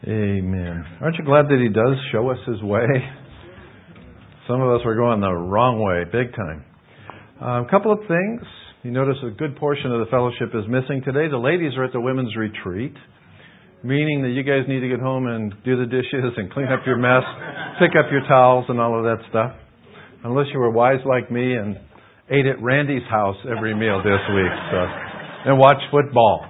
Amen. Aren't you glad that He does show us His way? Some of us were going the wrong way, big time. A couple of things. You notice a good portion of the fellowship is missing today. The ladies are at the women's retreat, meaning that you guys need to get home and do the dishes and clean up your mess, pick up your towels and all of that stuff. Unless you were wise like me and ate at Randy's house every meal this week and watched football.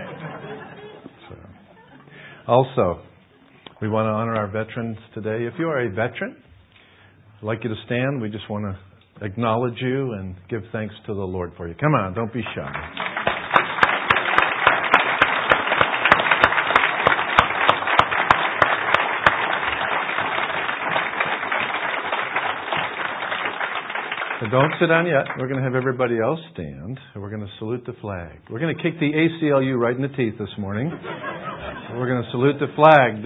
Also, we want to honor our veterans today. If you are a veteran, I'd like you to stand. We just want to acknowledge you and give thanks to the Lord for you. Come on, don't be shy. But don't sit down yet. We're going to have everybody else stand, and we're going to salute the flag. We're going to kick the ACLU right in the teeth this morning. We're going to salute the flag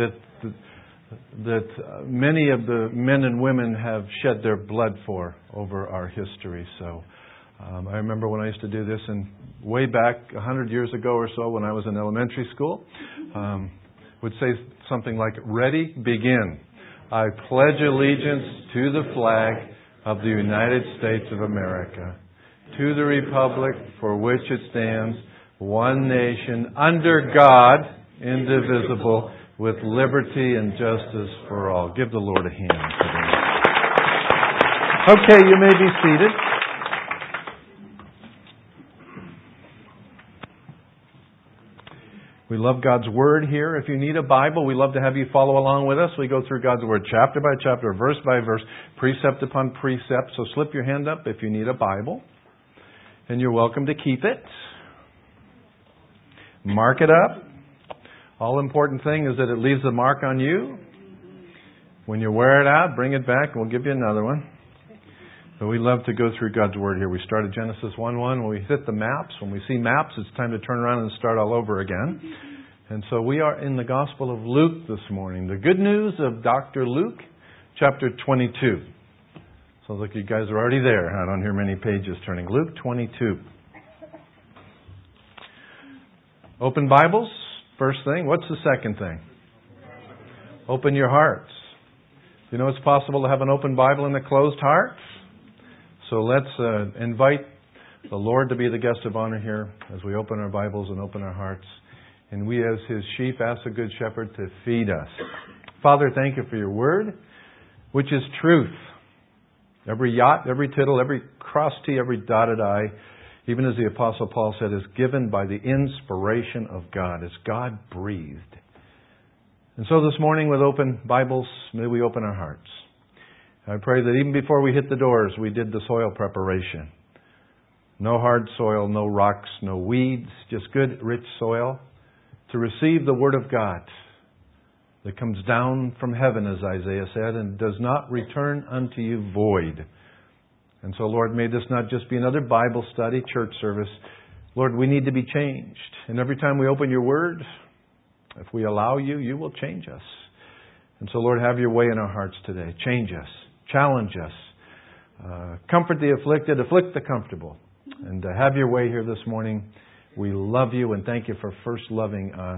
that many of the men and women have shed their blood for over our history. So I remember when I used to do this, and way back 100 years ago or so when I was in elementary school, would say something like, "Ready, begin. I pledge allegiance to the flag of the United States of America, to the republic for which it stands, one nation, under God, indivisible, with liberty and justice for all." Give the Lord a hand today. Okay, you may be seated. We love God's Word here. If you need a Bible, we love to have you follow along with us. We go through God's Word chapter by chapter, verse by verse, precept upon precept. So slip your hand up if you need a Bible. And you're welcome to keep it. Mark it up. All important thing is that it leaves a mark on you. When you wear it out, bring it back and we'll give you another one. But we love to go through God's Word here. We start at Genesis 1:1. When we hit the maps, when we see maps, it's time to turn around and start all over again. And so we are in the Gospel of Luke this morning. The good news of Dr. Luke, chapter 22. Sounds like you guys are already there. I don't hear many pages turning. Luke 22. Open Bibles. First thing. What's the second thing? Open your hearts. You know it's possible to have an open Bible and a closed heart? So let's invite the Lord to be the guest of honor here as we open our Bibles and open our hearts. And we as His sheep ask the Good Shepherd to feed us. Father, thank you for your Word, which is truth. Every yot, every tittle, every cross T, every dotted I, even as the Apostle Paul said, is given by the inspiration of God. It's God breathed. And so this morning with open Bibles, may we open our hearts. I pray that even before we hit the doors, we did the soil preparation. No hard soil, no rocks, no weeds, just good, rich soil to receive the Word of God that comes down from heaven, as Isaiah said, and does not return unto you void. And so, Lord, may this not just be another Bible study, church service. Lord, we need to be changed. And every time we open your Word, if we allow you, you will change us. And so, Lord, have your way in our hearts today. Change us. Challenge us. Comfort the afflicted. Afflict the comfortable. And have your way here this morning. We love you and thank you for first loving us.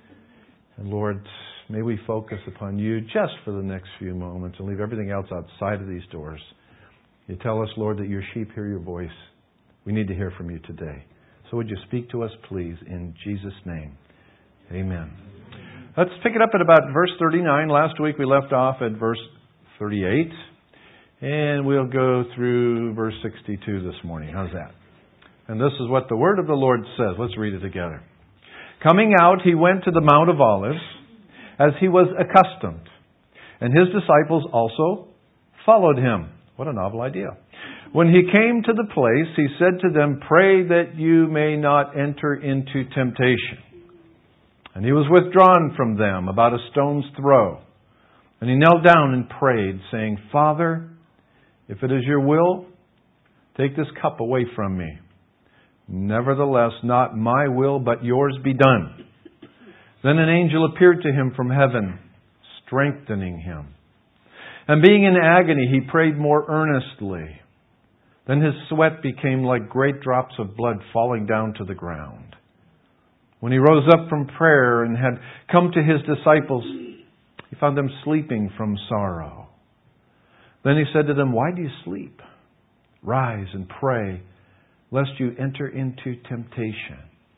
And Lord, may we focus upon you just for the next few moments and leave everything else outside of these doors. You tell us, Lord, that your sheep hear your voice. We need to hear from you today. So would you speak to us, please, in Jesus' name. Amen. Let's pick it up at about verse 39. Last week we left off at verse 38. And we'll go through verse 62 this morning. How's that? And this is what the word of the Lord says. Let's read it together. Coming out, he went to the Mount of Olives, as he was accustomed. And his disciples also followed him. What a novel idea. When he came to the place, he said to them, "Pray that you may not enter into temptation." And he was withdrawn from them about a stone's throw. And he knelt down and prayed, saying, "Father, if it is your will, take this cup away from me. Nevertheless, not my will, but yours be done." Then an angel appeared to him from heaven, strengthening him. And being in agony, he prayed more earnestly. Then his sweat became like great drops of blood falling down to the ground. When he rose up from prayer and had come to his disciples, He found them sleeping from sorrow. Then He said to them, "Why do you sleep? Rise and pray, lest you enter into temptation."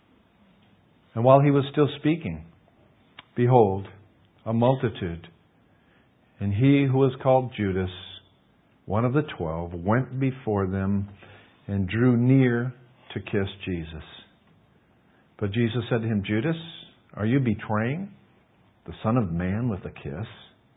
And while He was still speaking, behold, a multitude, and he who was called Judas, one of the 12, went before them and drew near to kiss Jesus. But Jesus said to him, "Judas, are you betraying the Son of Man with a kiss?"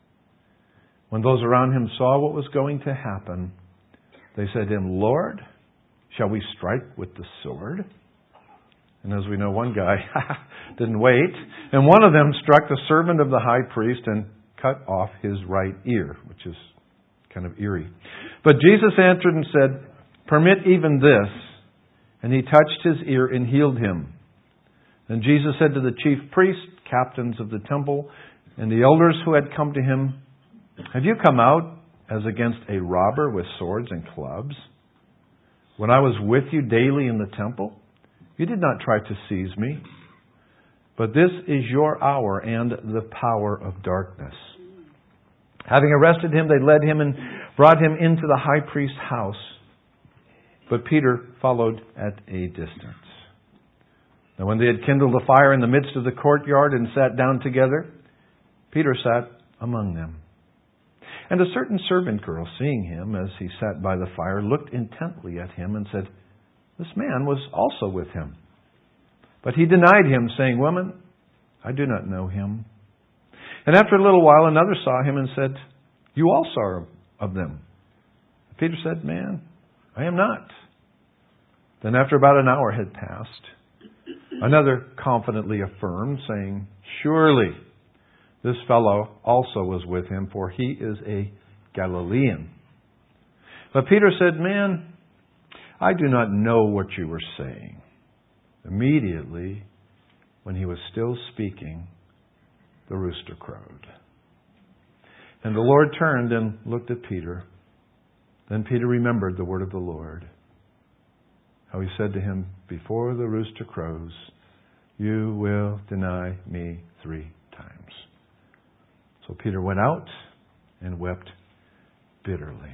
When those around him saw what was going to happen, they said to him, "Lord, shall we strike with the sword?" And as we know, one guy didn't wait, and one of them struck the servant of the high priest and cut off his right ear, which is kind of eerie. But Jesus answered and said, "Permit even this." And He touched his ear and healed him. Then Jesus said to the chief priests, captains of the temple, and the elders who had come to Him, "Have you come out as against a robber with swords and clubs? When I was with you daily in the temple, you did not try to seize me. But this is your hour and the power of darkness." Having arrested him, they led him and brought him into the high priest's house. But Peter followed at a distance. Now when they had kindled a fire in the midst of the courtyard and sat down together, Peter sat among them. And a certain servant girl, seeing him as he sat by the fire, looked intently at him and said, "This man was also with him." But he denied him, saying, "Woman, I do not know him." And after a little while, another saw him and said, "You also are of them." Peter said, "Man, I am not." Then after about an hour had passed, another confidently affirmed, saying, "Surely this fellow also was with him, for he is a Galilean." But Peter said, "Man, I do not know what you were saying." Immediately, when he was still speaking, the rooster crowed. And the Lord turned and looked at Peter. Then Peter remembered the word of the Lord, how He said to him, "Before the rooster crows, you will deny me 3 times." So Peter went out and wept bitterly.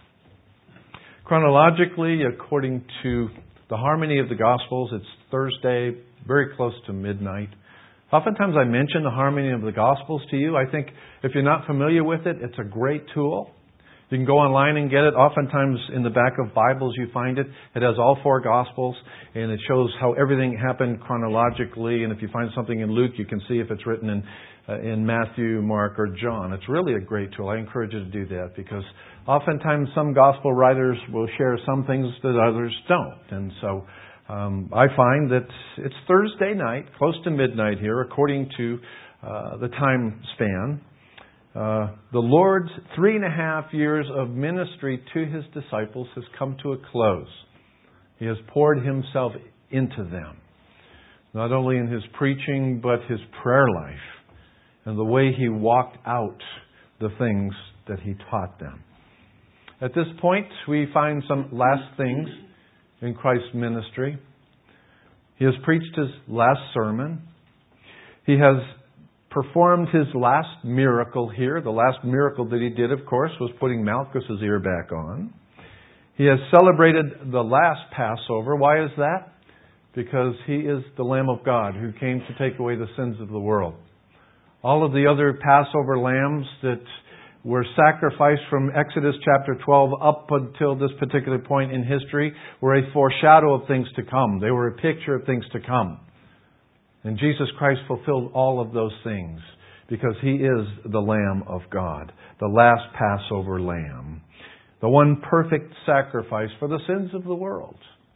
Chronologically, according to the harmony of the Gospels, it's Thursday, very close to midnight. Oftentimes I mention the harmony of the Gospels to you. I think if you're not familiar with it, it's a great tool. You can go online and get it. Oftentimes in the back of Bibles you find it. It has all 4 Gospels, and it shows how everything happened chronologically. And if you find something in Luke, you can see if it's written in Matthew, Mark, or John. It's really a great tool. I encourage you to do that, because oftentimes some Gospel writers will share some things that others don't. And so I find that it's Thursday night, close to midnight here, according to the time span. The Lord's 3.5 years of ministry to His disciples has come to a close. He has poured Himself into them, not only in His preaching, but His prayer life and the way He walked out the things that He taught them. At this point, we find some last things in Christ's ministry. He has preached His last sermon. He has performed His last miracle here. The last miracle that He did, of course, was putting Malchus's ear back on. He has celebrated the last Passover. Why is that? Because He is the Lamb of God who came to take away the sins of the world. All of the other Passover lambs that were sacrificed from Exodus chapter 12 up until this particular point in history were a foreshadow of things to come. They were a picture of things to come. And Jesus Christ fulfilled all of those things because He is the Lamb of God, the last Passover lamb, the one perfect sacrifice for the sins of the world.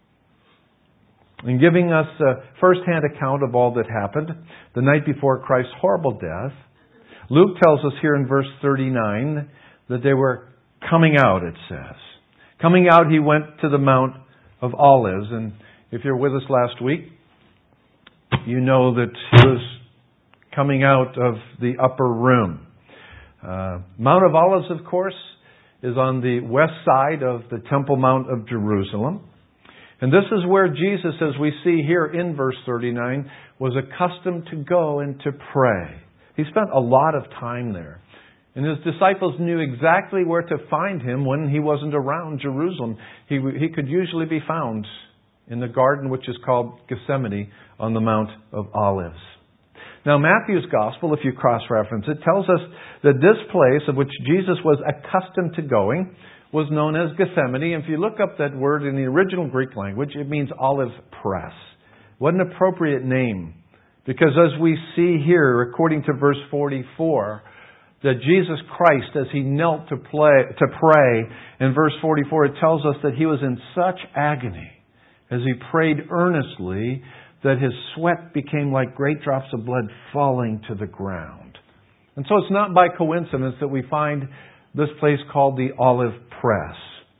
In giving us a first-hand account of all that happened the night before Christ's horrible death, Luke tells us here in verse 39 that they were coming out, it says. Coming out, He went to the Mount of Olives. And if you're with us last week, you know that He was coming out of the upper room. Mount of Olives, of course, is on the west side of the Temple Mount of Jerusalem. And this is where Jesus, as we see here in verse 39, was accustomed to go and to pray. He spent a lot of time there. And his disciples knew exactly where to find him when he wasn't around Jerusalem. He could usually be found in the garden which is called Gethsemane on the Mount of Olives. Now, Matthew's Gospel, if you cross-reference it, tells us that this place of which Jesus was accustomed to going was known as Gethsemane. And if you look up that word in the original Greek language, it means olive press. What an appropriate name. Because as we see here, according to verse 44, that Jesus Christ, as He knelt to pray, in verse 44, it tells us that He was in such agony as He prayed earnestly that His sweat became like great drops of blood falling to the ground. And so it's not by coincidence that we find this place called the Olive Press.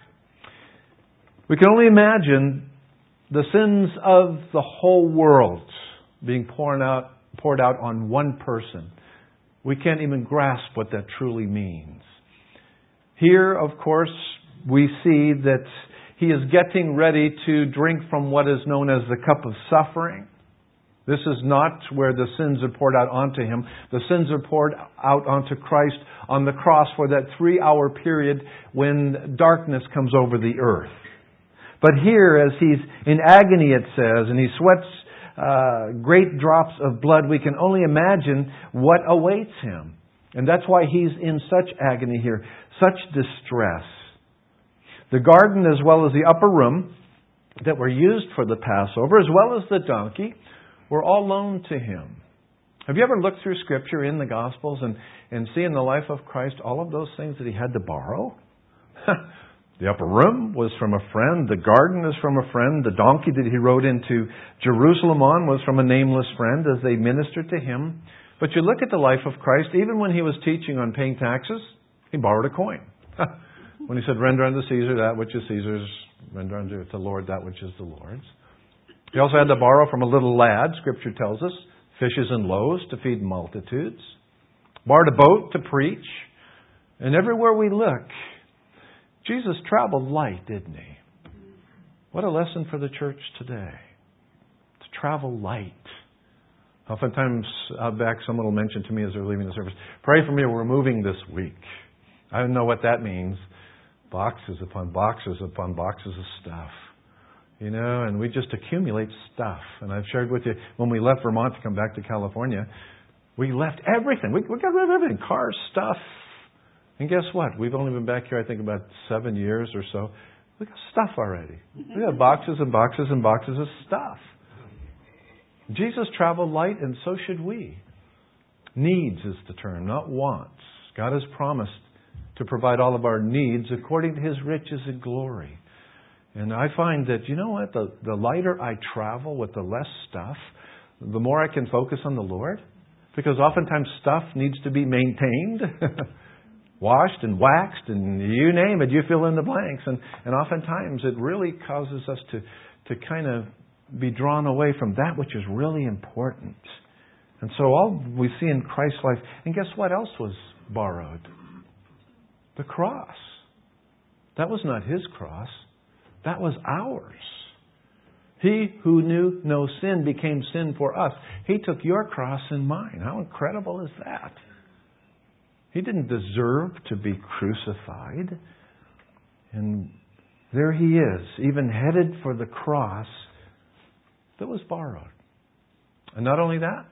We can only imagine the sins of the whole world being poured out on one person. We can't even grasp what that truly means. Here, of course, we see that He is getting ready to drink from what is known as the cup of suffering. This is not where the sins are poured out onto Him. The sins are poured out onto Christ on the cross for that 3-hour period when darkness comes over the earth. But here, as He's in agony, it says, and He sweats great drops of blood, we can only imagine what awaits Him. And that's why He's in such agony here, such distress. The garden as well as the upper room that were used for the Passover, as well as the donkey, were all loaned to Him. Have you ever looked through Scripture in the Gospels and see in the life of Christ all of those things that He had to borrow? The upper room was from a friend. The garden is from a friend. The donkey that He rode into Jerusalem on was from a nameless friend as they ministered to Him. But you look at the life of Christ, even when He was teaching on paying taxes, He borrowed a coin. When He said, render unto Caesar that which is Caesar's, render unto the Lord that which is the Lord's. He also had to borrow from a little lad, Scripture tells us, fishes and loaves to feed multitudes. Borrowed a boat to preach. And everywhere we look, Jesus traveled light, didn't He? What a lesson for the church today. To travel light. Oftentimes out back, someone will mention to me as they're leaving the service, pray for me, we're moving this week. I don't know what that means. Boxes upon boxes upon boxes of stuff. You know, and we just accumulate stuff. And I've shared with you, when we left Vermont to come back to California, we left everything. We got rid of everything. Cars, stuff. And guess what? We've only been back here, I think, about 7 years or so. We got stuff already. We got boxes and boxes and boxes of stuff. Jesus traveled light, and so should we. Needs is the term, not wants. God has promised to provide all of our needs according to His riches and glory. And I find that, you know what, the lighter I travel with the less stuff, the more I can focus on the Lord. Because oftentimes stuff needs to be maintained, washed and waxed, and you name it, you fill in the blanks. And oftentimes it really causes us to kind of be drawn away from that which is really important. And so all we see in Christ's life, and guess what else was borrowed? The cross. That was not His cross. That was ours. He who knew no sin became sin for us. He took your cross and mine. How incredible is that? He didn't deserve to be crucified. And there He is, even headed for the cross that was borrowed. And not only that,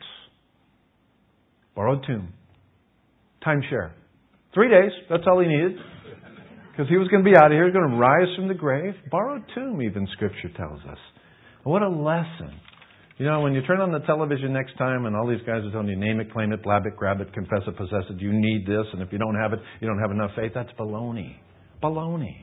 borrowed tomb. Timeshare. 3 days, that's all He needed. Because He was going to be out of here. He was going to rise from the grave. Borrowed tomb, even Scripture tells us. And what a lesson. You know, when you turn on the television next time and all these guys are telling you, name it, claim it, blab it, grab it, confess it, possess it, you need this, and if you don't have it, you don't have enough faith, that's baloney. Baloney.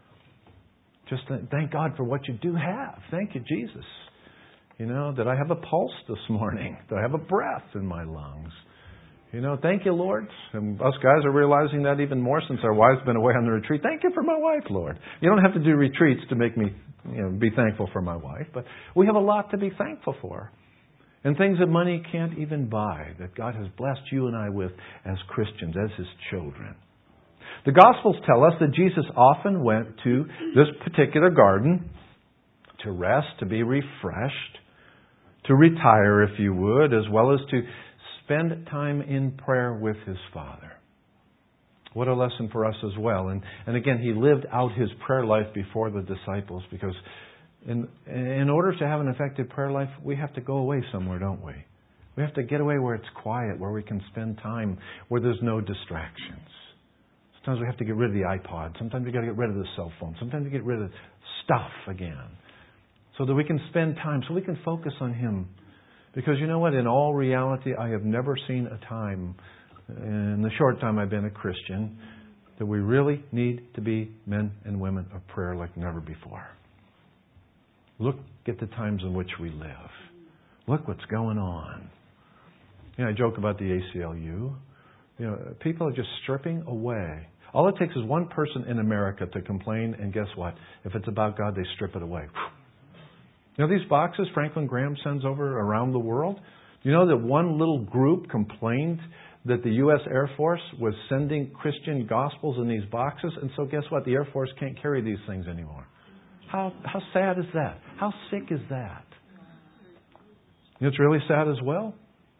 Just thank God for what you do have. Thank you, Jesus. You know, that I have a pulse this morning, that I have a breath in my lungs. You know, thank you, Lord. And us guys are realizing that even more since our wives have been away on the retreat. Thank you for my wife, Lord. You don't have to do retreats to make me, be thankful for my wife. But we have a lot to be thankful for. And things that money can't even buy, that God has blessed you and I with as Christians, as His children. The Gospels tell us that Jesus often went to this particular garden to rest, to be refreshed, to retire, if you would, as well as to spend time in prayer with His Father. What a lesson for us as well. And again, He lived out His prayer life before the disciples, because in order to have an effective prayer life, we have to go away somewhere, don't we? We have to get away where it's quiet, where we can spend time, where there's no distractions. Sometimes we have to get rid of the iPod. Sometimes we got to get rid of the cell phone. Sometimes we get rid of stuff again, so that we can spend time, so we can focus on Him. Because you know what? In all reality, I have never seen a time, in the short time I've been a Christian, that we really need to be men and women of prayer like never before. Look at the times in which we live. Look what's going on. I joke about the ACLU. People are just stripping away. All it takes is one person in America to complain, and guess what? If it's about God, they strip it away. These boxes Franklin Graham sends over around the world? You know that one little group complained that the U.S. Air Force was sending Christian gospels in these boxes, and so guess what? The Air Force can't carry these things anymore. How sad is that? How sick is that? It's really sad as well.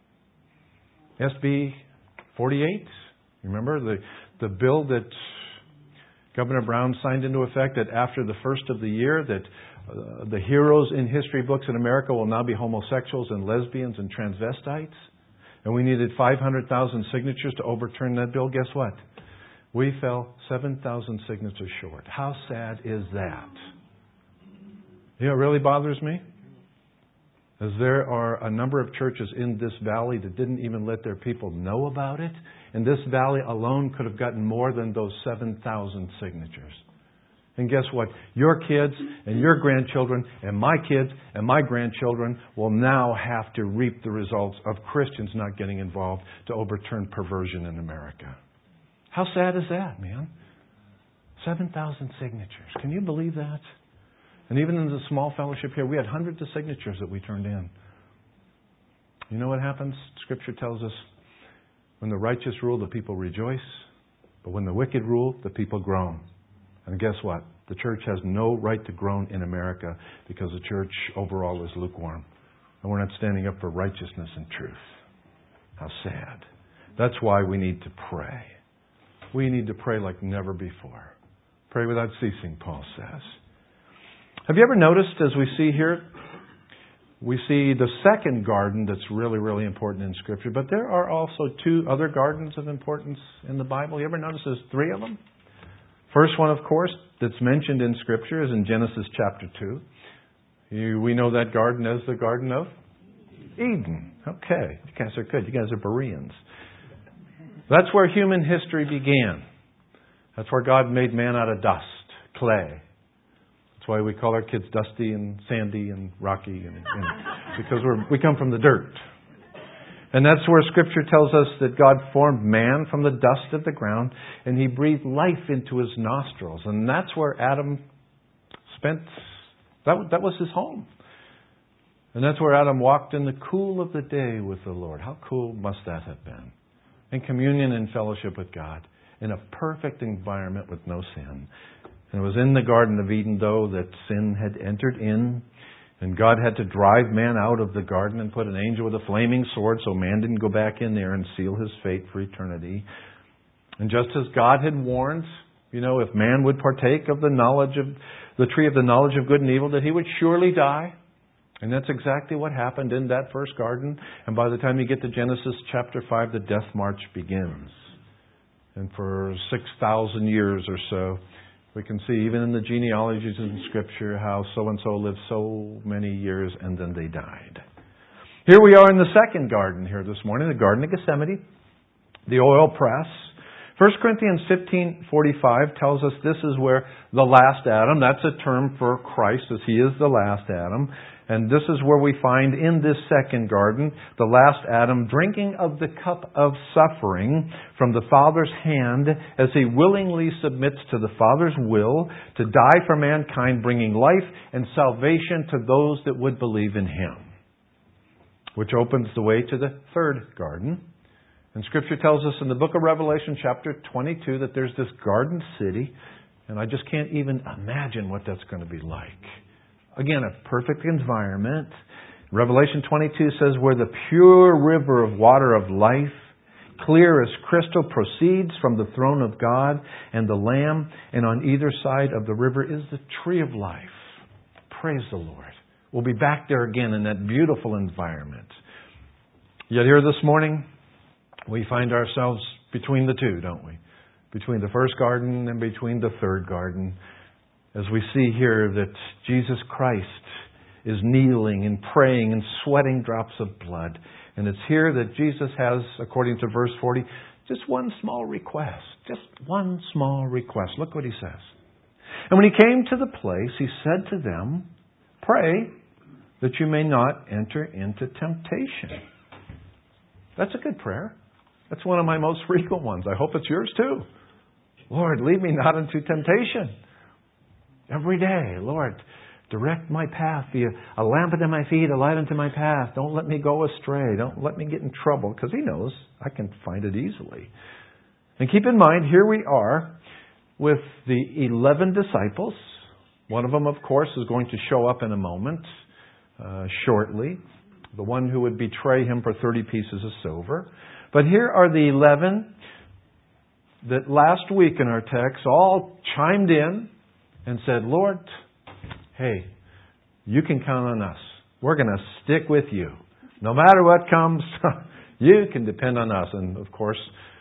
SB 48, remember the bill that Governor Brown signed into effect, that after the first of the year that the heroes in history books in America will now be homosexuals and lesbians and transvestites. And we needed 500,000 signatures to overturn that bill. Guess what? We fell 7,000 signatures short. How sad is that? It really bothers me, as there are a number of churches in this valley that didn't even let their people know about it. And this valley alone could have gotten more than those 7,000 signatures. And guess what? Your kids and your grandchildren and my kids and my grandchildren will now have to reap the results of Christians not getting involved to overturn perversion in America. How sad is that, man? 7,000 signatures. Can you believe that? And even in the small fellowship here, we had hundreds of signatures that we turned in. You know what happens? Scripture tells us, when the righteous rule, the people rejoice. But when the wicked rule, the people groan. And guess what? The church has no right to groan in America, because the church overall is lukewarm. And we're not standing up for righteousness and truth. How sad. That's why we need to pray. We need to pray like never before. Pray without ceasing, Paul says. Have you ever noticed, as we see here, we see the second garden that's really, really important in Scripture, but there are also two other gardens of importance in the Bible. You ever notice there's three of them? First one, of course, that's mentioned in Scripture is in Genesis chapter 2. We know that garden as the Garden of Eden. Okay, you guys are good. You guys are Bereans. That's where human history began. That's where God made man out of dust, clay. That's why we call our kids Dusty and Sandy and Rocky, because we come from the dirt. And that's where Scripture tells us that God formed man from the dust of the ground, and He breathed life into his nostrils. And that's where Adam spent, that was his home. And that's where Adam walked in the cool of the day with the Lord. How cool must that have been? In communion and fellowship with God, in a perfect environment with no sin. And it was in the Garden of Eden, though, that sin had entered in. And God had to drive man out of the garden and put an angel with a flaming sword so man didn't go back in there and seal his fate for eternity. And just as God had warned, if man would partake of the tree of the knowledge of good and evil, that he would surely die. And that's exactly what happened in that first garden. And by the time you get to Genesis chapter 5, the death march begins. And for 6,000 years or so, we can see even in the genealogies in Scripture how so-and-so lived so many years and then they died. Here we are in the second garden here this morning, the Garden of Gethsemane, the oil press. 1 Corinthians 15:45 tells us this is where the last Adam, that's a term for Christ, as He is the last Adam. And this is where we find in this second garden, the last Adam drinking of the cup of suffering from the Father's hand as he willingly submits to the Father's will to die for mankind, bringing life and salvation to those that would believe in Him. Which opens the way to the third garden. And Scripture tells us in the book of Revelation chapter 22 that there's this garden city, and I just can't even imagine what that's going to be like. Again, a perfect environment Revelation 22 says, where the pure river of water of life, clear as crystal, proceeds from the throne of God and the Lamb, and on either side of the river is the tree of life. Praise the Lord. We'll be back there again in that beautiful environment. Yet here this morning, we find ourselves between the two, don't we? Between the first garden and between the third garden. As we see here that Jesus Christ is kneeling and praying and sweating drops of blood. And it's here that Jesus has, according to verse 40, just one small request. Just one small request. Look what he says. And when he came to the place, he said to them, pray that you may not enter into temptation. That's a good prayer. That's one of my most frequent ones. I hope it's yours too. Lord, lead me not into temptation. Every day, Lord, direct my path. Be a lamp unto my feet, a light unto my path. Don't let me go astray. Don't let me get in trouble, because He knows I can find it easily. And keep in mind, here we are with the 11 disciples. One of them, of course, is going to show up in a moment, shortly. The one who would betray Him for 30 pieces of silver. But here are the 11 that last week in our text all chimed in and said, Lord, hey, you can count on us. We're going to stick with you. No matter what comes, you can depend on us. And of course,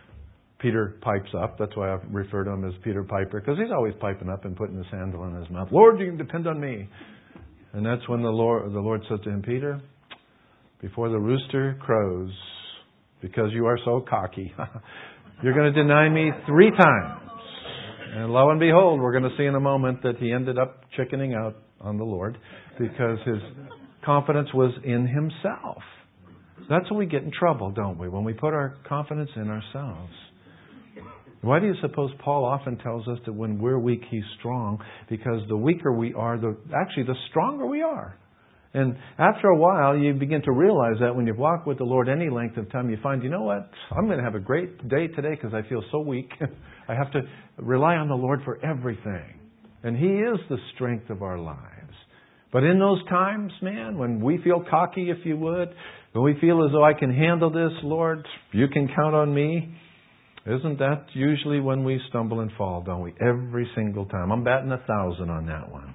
Peter pipes up. That's why I refer to him as Peter Piper, because he's always piping up and putting his handle in his mouth. Lord, you can depend on me. And that's when the Lord says to him, Peter, before the rooster crows, because you are so cocky, you're going to deny me 3 times. And lo and behold, we're going to see in a moment that he ended up chickening out on the Lord because his confidence was in himself. That's when we get in trouble, don't we? When we put our confidence in ourselves. Why do you suppose Paul often tells us that when we're weak, He's strong? Because the weaker we are, the stronger we are. And after a while, you begin to realize that when you've walked with the Lord any length of time, you find, you know what? I'm going to have a great day today because I feel so weak. I have to rely on the Lord for everything. And He is the strength of our lives. But in those times, man, when we feel cocky, if you would, when we feel as though I can handle this, Lord, you can count on me. Isn't that usually when we stumble and fall, don't we? Every single time. I'm batting 1,000 on that one.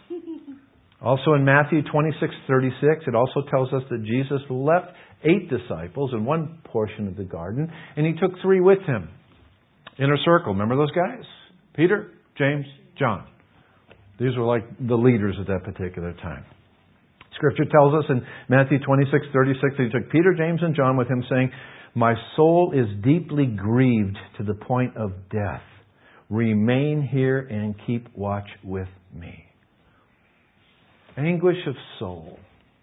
Also in Matthew 26:36, it also tells us that Jesus left 8 disciples in one portion of the garden, and He took 3 with Him. Inner circle, remember those guys? Peter, James, John. These were like the leaders at that particular time. Scripture tells us in Matthew 26:36 that He took Peter, James, and John with Him, saying, my soul is deeply grieved to the point of death. Remain here and keep watch with me. Anguish of soul.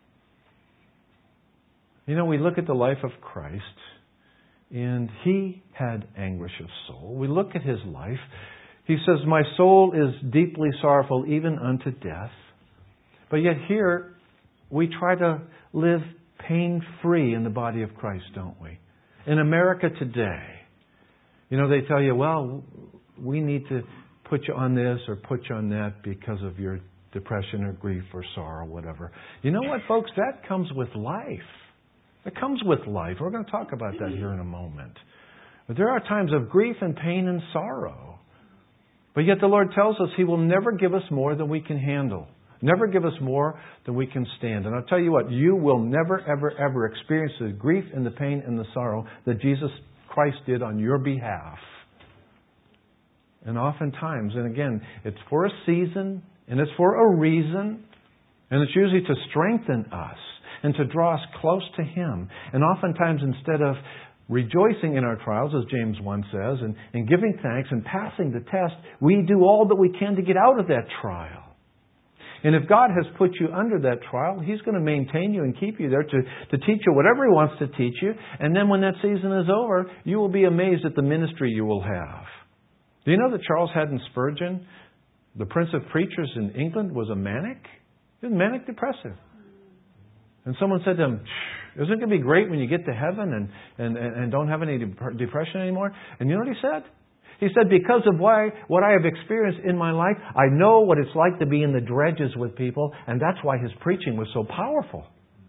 You know, we look at the life of Christ, and He had anguish of soul. We look at His life. He says, my soul is deeply sorrowful, even unto death. But yet here, we try to live pain-free in the body of Christ, don't we? In America today, you know, they tell you, well, we need to put you on this or put you on that because of your depression or grief or sorrow, whatever. You know what, folks? That comes with life. It comes with life. We're going to talk about that here in a moment. But there are times of grief and pain and sorrow. But yet the Lord tells us He will never give us more than we can handle. Never give us more than we can stand. And I'll tell you what, you will never, ever, ever experience the grief and the pain and the sorrow that Jesus Christ did on your behalf. And oftentimes, and again, it's for a season, and it's for a reason, and it's usually to strengthen us and to draw us close to Him. And oftentimes, instead of rejoicing in our trials, as James 1 says, and giving thanks and passing the test, we do all that we can to get out of that trial. And if God has put you under that trial, He's going to maintain you and keep you there to teach you whatever He wants to teach you. And then when that season is over, you will be amazed at the ministry you will have. Do you know that Charles Haddon Spurgeon, the Prince of Preachers in England, was a manic? He was manic depressive. And someone said to him, isn't it going to be great when you get to heaven and don't have any depression anymore? And you know what he said? He said, because of what I have experienced in my life, I know what it's like to be in the dredges with people, and that's why his preaching was so powerful.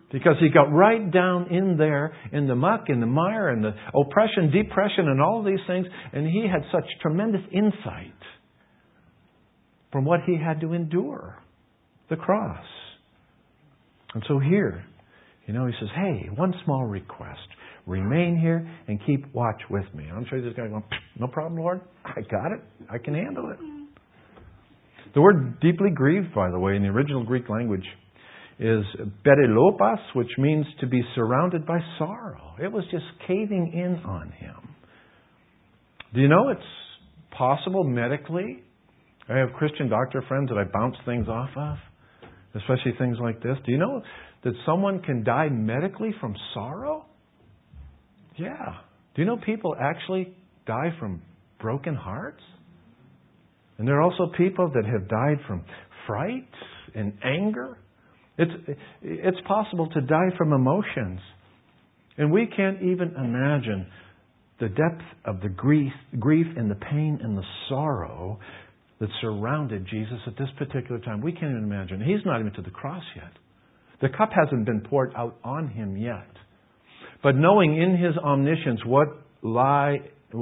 Because he got right down in there, in the muck, in the mire, and the oppression, depression, and all these things. And he had such tremendous insight from what he had to endure. The cross. And so here, he says, hey, one small request. Remain here and keep watch with me. And I'm sure this guy going, no problem, Lord. I got it. I can handle it. The word deeply grieved, by the way, in the original Greek language, is perilopas, which means to be surrounded by sorrow. It was just caving in on him. Do you know it's possible medically? I have Christian doctor friends that I bounce things off of, especially things like this. Do you know that someone can die medically from sorrow? Yeah. Do you know people actually die from broken hearts? And there are also people that have died from fright and anger. It's possible to die from emotions. And we can't even imagine the depth of the grief and the pain and the sorrow that surrounded Jesus at this particular time. We can't even imagine. He's not even to the cross yet. The cup hasn't been poured out on him yet. But knowing in his omniscience what lying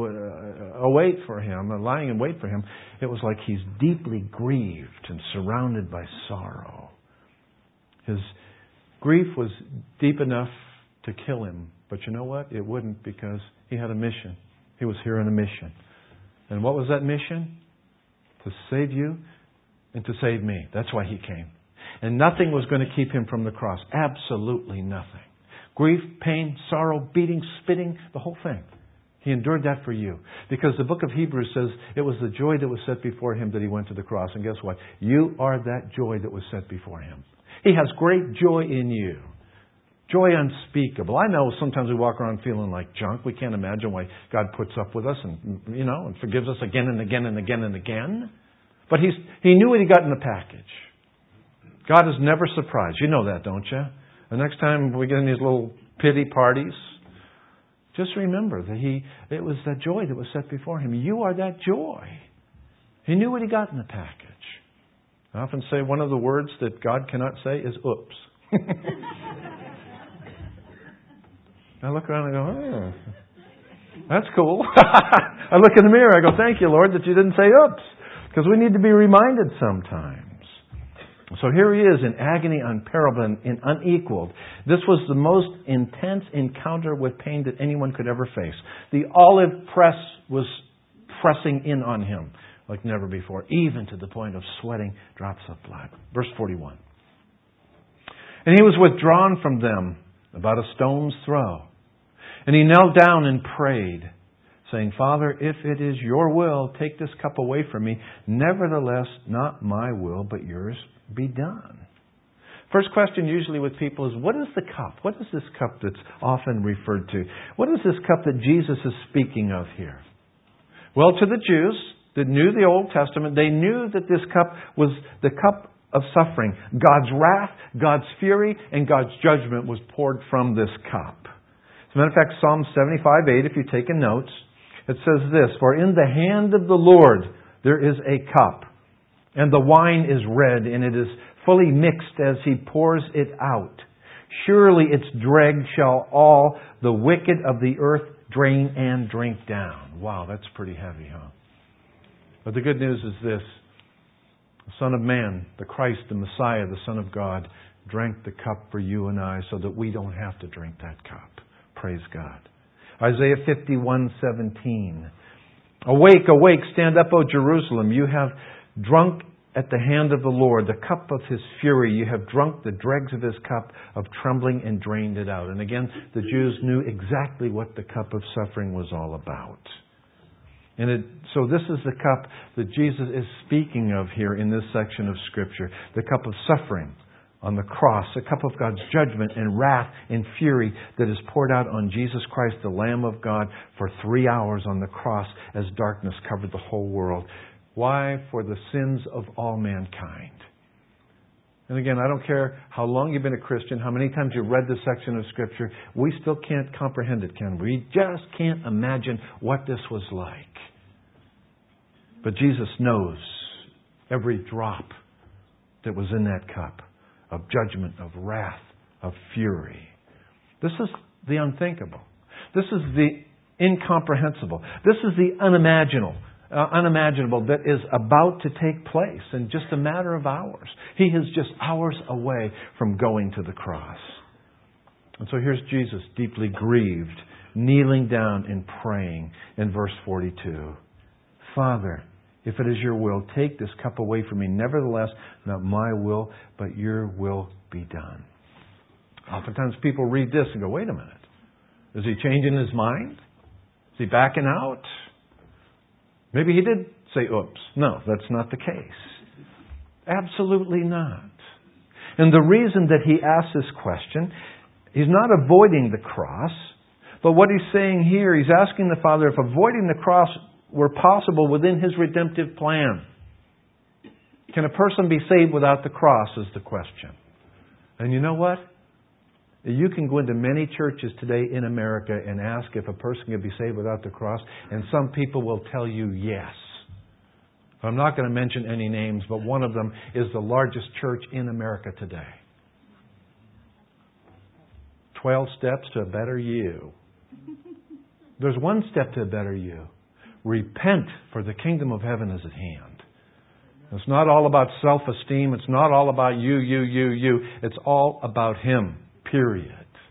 in wait for him, it was like he's deeply grieved and surrounded by sorrow. His grief was deep enough to kill him. But you know what? It wouldn't, because he had a mission. He was here on a mission. And what was that mission? To save you and to save me. That's why he came. And nothing was going to keep him from the cross. Absolutely nothing. Grief, pain, sorrow, beating, spitting, the whole thing. He endured that for you. Because the book of Hebrews says it was the joy that was set before him that he went to the cross. And guess what? You are that joy that was set before him. He has great joy in you. Joy unspeakable. I know sometimes we walk around feeling like junk. We can't imagine why God puts up with us and forgives us again and again and again and again. But he knew what he got in the package. God is never surprised. You know that, don't you? The next time we get in these little pity parties, just remember that it was that joy that was set before him. You are that joy. He knew what he got in the package. I often say one of the words that God cannot say is oops. I look around and go, oh, that's cool. I look in the mirror, I go, thank you, Lord, that you didn't say oops. Because we need to be reminded sometimes. So here he is in agony unparalleled and unequaled. This was the most intense encounter with pain that anyone could ever face. The olive press was pressing in on him like never before, even to the point of sweating drops of blood. Verse 41. And he was withdrawn from them about a stone's throw. And he knelt down and prayed, saying, Father, if it is your will, take this cup away from me. Nevertheless, not my will, but yours be done. First question usually with people is, what is the cup? What is this cup that's often referred to? What is this cup that Jesus is speaking of here? Well, to the Jews that knew the Old Testament, they knew that this cup was the cup of suffering. God's wrath, God's fury, and God's judgment was poured from this cup. As a matter of fact, Psalm 75:8, if you're taking notes, it says this, For in the hand of the Lord there is a cup, and the wine is red, and it is fully mixed as he pours it out. Surely its dregs shall all the wicked of the earth drain and drink down. Wow, that's pretty heavy, huh? But the good news is this. The Son of Man, the Christ, the Messiah, the Son of God, drank the cup for you and I so that we don't have to drink that cup. Praise God. Isaiah 51:17. Awake, awake, stand up, O Jerusalem. You have drunk at the hand of the Lord the cup of His fury. You have drunk the dregs of His cup of trembling and drained it out. And again, the Jews knew exactly what the cup of suffering was all about. So this is the cup that Jesus is speaking of here in this section of Scripture. The cup of suffering on the cross. The cup of God's judgment and wrath and fury that is poured out on Jesus Christ, the Lamb of God, for 3 hours on the cross as darkness covered the whole world. Why? For the sins of all mankind. And again, I don't care how long you've been a Christian, how many times you've read this section of Scripture, we still can't comprehend it, can we? We just can't imagine what this was like. But Jesus knows every drop that was in that cup of judgment, of wrath, of fury. This is the unthinkable. This is the incomprehensible. This is the unimaginable that is about to take place in just a matter of hours. He is just hours away from going to the cross. And so here's Jesus, deeply grieved, kneeling down and praying in verse 42. Father, if it is your will, take this cup away from me. Nevertheless, not my will, but your will be done. Oftentimes people read this and go, wait a minute. Is he changing his mind? Is he backing out? Maybe he did say, oops. No, that's not the case. Absolutely not. And the reason that he asks this question, he's not avoiding the cross, but what he's saying here, he's asking the Father if avoiding the cross were possible within His redemptive plan. Can a person be saved without the cross is the question. And you know what? You can go into many churches today in America and ask if a person can be saved without the cross, and some people will tell you yes. I'm not going to mention any names, but one of them is the largest church in America today. 12 steps to a better you. There's one step to a better you. Repent, for the kingdom of heaven is at hand. It's not all about self-esteem. It's not all about you. It's all about Him, period.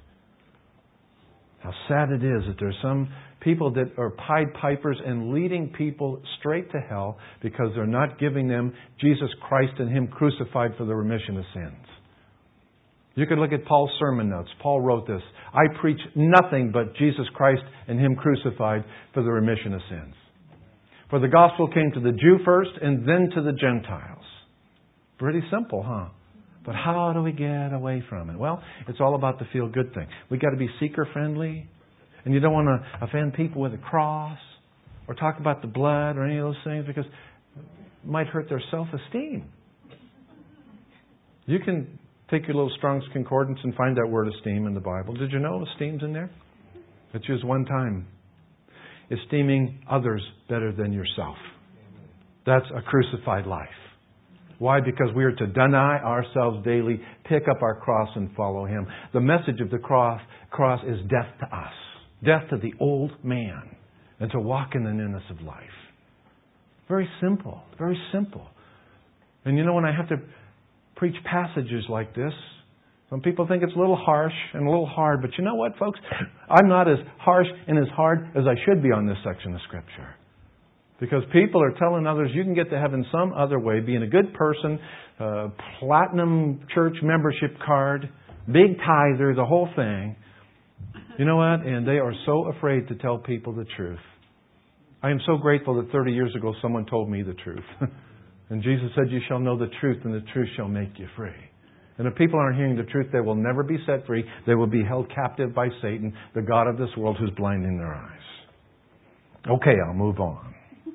How sad it is that there's some people that are Pied Pipers and leading people straight to hell because they're not giving them Jesus Christ and Him crucified for the remission of sins. You could look at Paul's sermon notes. Paul wrote this, I preach nothing but Jesus Christ and Him crucified for the remission of sins. For the gospel came to the Jew first and then to the Gentiles. Pretty simple, huh? But how do we get away from it? Well, it's all about the feel-good thing. We've got to be seeker-friendly. And you don't want to offend people with a cross or talk about the blood or any of those things because it might hurt their self-esteem. You can take your little Strong's Concordance and find that word esteem in the Bible. Did you know esteem's in there? It's used one time. Esteeming others better than yourself. That's a crucified life. Why? Because we are to deny ourselves daily, pick up our cross and follow Him. The message of the cross is death to us. Death to the old man. And to walk in the newness of life. Very simple. Very simple. And you know, when I have to preach passages like this, some people think it's a little harsh and a little hard. But you know what, folks? I'm not as harsh and as hard as I should be on this section of Scripture. Because people are telling others you can get to heaven some other way, being a good person, platinum church membership card, big tither, the whole thing. You know what? And they are so afraid to tell people the truth. I am so grateful that 30 years ago someone told me the truth. And Jesus said, you shall know the truth, and the truth shall make you free. And if people aren't hearing the truth, they will never be set free. They will be held captive by Satan, the god of this world who's blinding their eyes. Okay, I'll move on.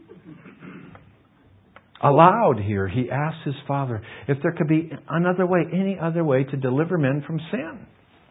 Aloud here, he asks his Father if there could be another way, any other way to deliver men from sin.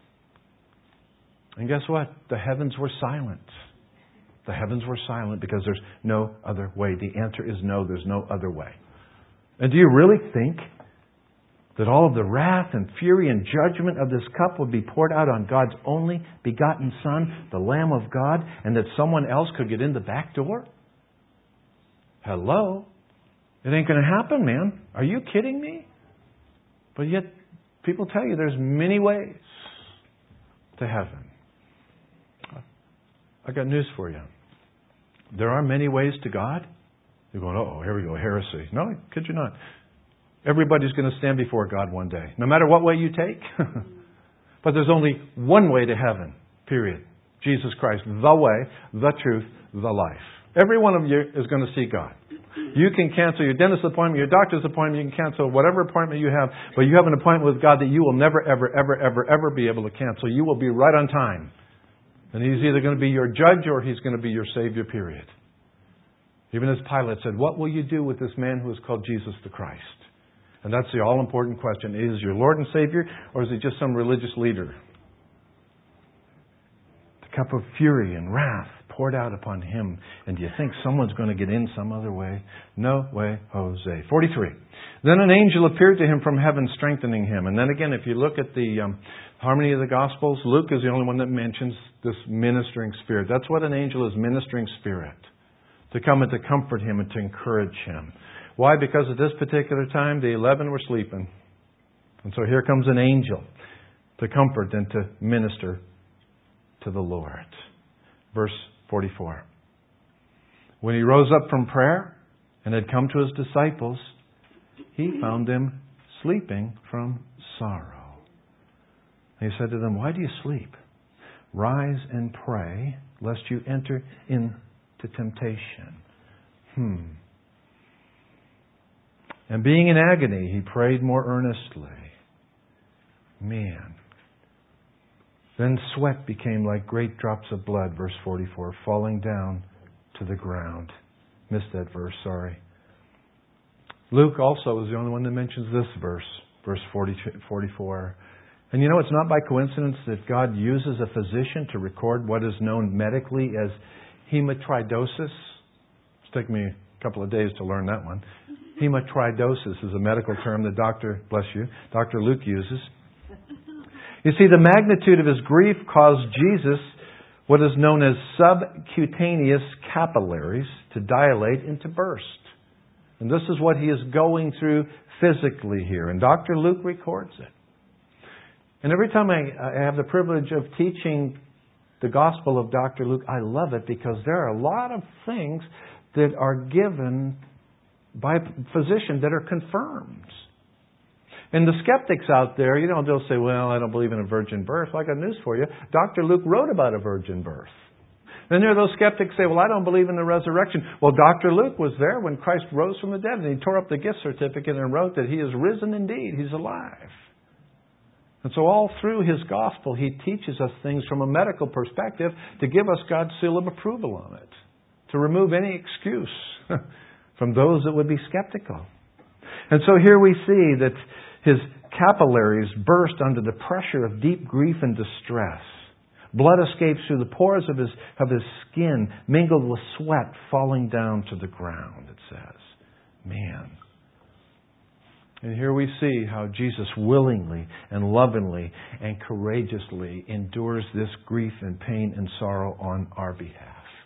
And guess what? The heavens were silent. The heavens were silent because there's no other way. The answer is no, there's no other way. And do you really think that all of the wrath and fury and judgment of this cup would be poured out on God's only begotten Son, the Lamb of God, and that someone else could get in the back door? Hello? It ain't going to happen, man. Are you kidding me? But yet, people tell you there's many ways to heaven. I got news for you. There are many ways to God. You're going, oh, here we go, heresy. No, kid you not. Everybody's going to stand before God one day, no matter what way you take. But there's only one way to heaven, period. Jesus Christ, the way, the truth, the life. Every one of you is going to see God. You can cancel your dentist appointment, your doctor's appointment, you can cancel whatever appointment you have, but you have an appointment with God that you will never, ever be able to cancel. You will be right on time. And He's either going to be your judge or He's going to be your Savior, period. Even as Pilate said, what will you do with this man who is called Jesus the Christ? And that's the all-important question. Is He your Lord and Savior, or is He just some religious leader? The cup of fury and wrath poured out upon him. And do you think someone's going to get in some other way? No way, Jose. 43. Then an angel appeared to him from heaven, strengthening him. And then again, if you look at the harmony of the Gospels, Luke is the only one that mentions this ministering spirit. That's what an angel is, ministering spirit. To come and to comfort him and to encourage him. Why? Because at this particular time, the 11 were sleeping. And so here comes an angel to comfort and to minister to the Lord. Verse 44. When he rose up from prayer and had come to his disciples, he found them sleeping from sorrow. And he said to them, why do you sleep? Rise and pray, lest you enter into temptation. And being in agony, he prayed more earnestly. Man. Then sweat became like great drops of blood, verse 44, falling down to the ground. Missed that verse, sorry. Luke also is the only one that mentions this verse, verse 44. And you know, it's not by coincidence that God uses a physician to record what is known medically as hematidrosis. It's taken me a couple of days to learn that one. Hematidrosis is a medical term that Dr. Luke uses. You see, the magnitude of his grief caused Jesus what is known as subcutaneous capillaries to dilate and to burst. And this is what he is going through physically here. And Dr. Luke records it. And every time I have the privilege of teaching the Gospel of Dr. Luke, I love it because there are a lot of things that are given by a physician that are confirmed. And the skeptics out there, they'll say, well, I don't believe in a virgin birth. Well, I got news for you. Dr. Luke wrote about a virgin birth. Then there are those skeptics who say, well, I don't believe in the resurrection. Well, Dr. Luke was there when Christ rose from the dead, and he tore up the gift certificate and wrote that he is risen indeed. He's alive. And so all through his gospel, he teaches us things from a medical perspective to give us God's seal of approval on it, to remove any excuse from those that would be skeptical. And so here we see that his capillaries burst under the pressure of deep grief and distress. Blood escapes through the pores of his skin, mingled with sweat falling down to the ground, it says. Man. And here we see how Jesus willingly and lovingly and courageously endures this grief and pain and sorrow on our behalf.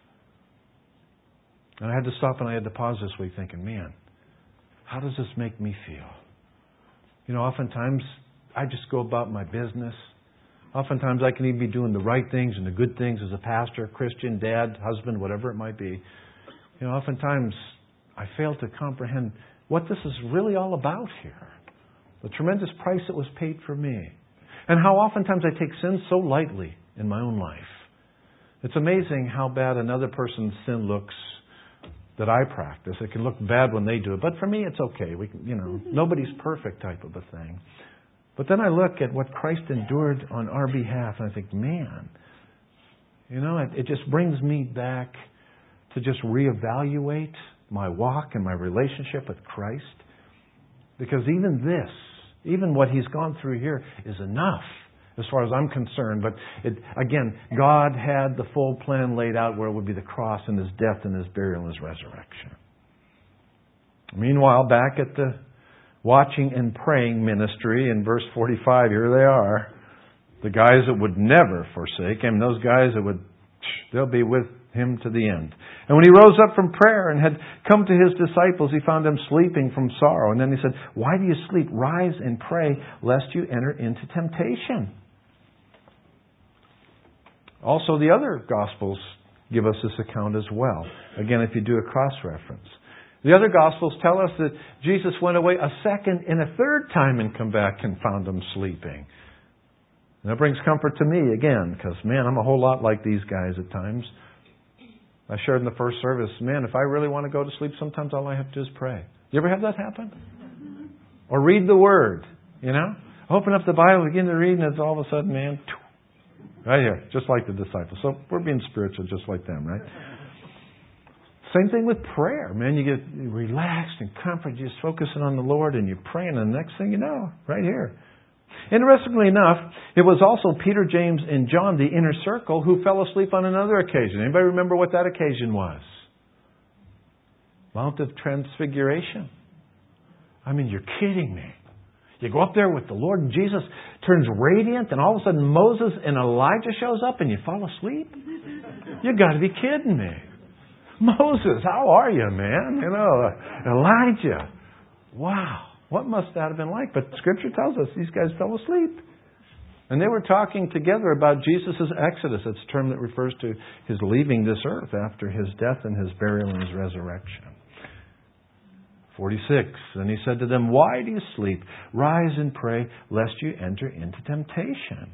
And I had to stop and I had to pause this week thinking, man, how does this make me feel? Oftentimes I just go about my business. Oftentimes I can even be doing the right things and the good things as a pastor, Christian, dad, husband, whatever it might be. Oftentimes I fail to comprehend what this is really all about here. The tremendous price that was paid for me. And how oftentimes I take sin so lightly in my own life. It's amazing how bad another person's sin looks that I practice. It can look bad when they do it, but for me it's okay. Nobody's perfect type of a thing. But then I look at what Christ endured on our behalf and I think, man, it just brings me back to just reevaluate my walk and my relationship with Christ. Because even what he's gone through here is enough as far as I'm concerned. But again, God had the full plan laid out where it would be the cross and his death and his burial and his resurrection. Meanwhile, back at the watching and praying ministry in verse 45, here they are. The guys that would never forsake him, those guys that they'll be with him to the end. And when he rose up from prayer and had come to his disciples, he found them sleeping from sorrow. And then he said, why do you sleep? Rise and pray, lest you enter into temptation. Also, the other Gospels give us this account as well. Again, if you do a cross-reference. The other Gospels tell us that Jesus went away a second and a third time and come back and found them sleeping. And that brings comfort to me again, because, man, I'm a whole lot like these guys at times. I shared in the first service, man, if I really want to go to sleep, sometimes all I have to do is pray. You ever have that happen? Or read the Word, Open up the Bible, begin to read, and it's all of a sudden, man, right here, just like the disciples. So we're being spiritual just like them, right? Same thing with prayer, man. You get relaxed and comforted, you're just focusing on the Lord and you're praying, and the next thing you know, right here, Interestingly enough, it was also Peter, James, and John, the inner circle, who fell asleep on another occasion. Anybody remember what that occasion was? Mount of Transfiguration. I mean, you're kidding me. You go up there with the Lord and Jesus turns radiant and all of a sudden Moses and Elijah shows up and you fall asleep? You got to be kidding me. Moses, how are you, man? Elijah. Wow. What must that have been like? But Scripture tells us these guys fell asleep. And they were talking together about Jesus' exodus. It's a term that refers to His leaving this earth after His death and His burial and His resurrection. 46. And He said to them, "Why do you sleep? Rise and pray, lest you enter into temptation."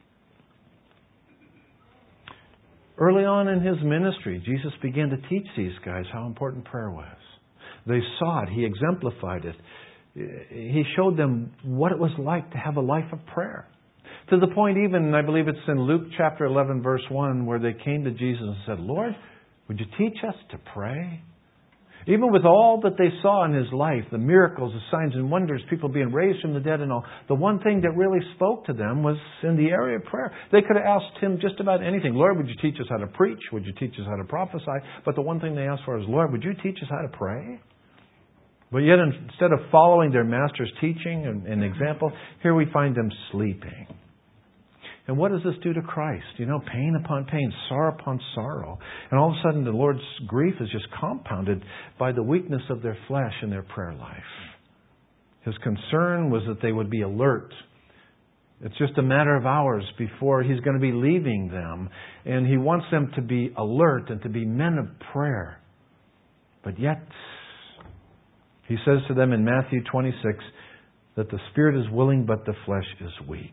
Early on in His ministry, Jesus began to teach these guys how important prayer was. They saw it. He exemplified it. He showed them what it was like to have a life of prayer. To the point even, I believe it's in Luke chapter 11, verse 1, where they came to Jesus and said, "Lord, would you teach us to pray?" Even with all that they saw in His life, the miracles, the signs and wonders, people being raised from the dead and all, the one thing that really spoke to them was in the area of prayer. They could have asked Him just about anything. "Lord, would you teach us how to preach? Would you teach us how to prophesy?" But the one thing they asked for is, "Lord, would you teach us how to pray?" But yet, instead of following their Master's teaching and example, here we find them sleeping. And what does this do to Christ? Pain upon pain, sorrow upon sorrow. And all of a sudden the Lord's grief is just compounded by the weakness of their flesh and their prayer life. His concern was that they would be alert. It's just a matter of hours before He's going to be leaving them. And He wants them to be alert and to be men of prayer. But yet, He says to them in Matthew 26 that the spirit is willing but the flesh is weak.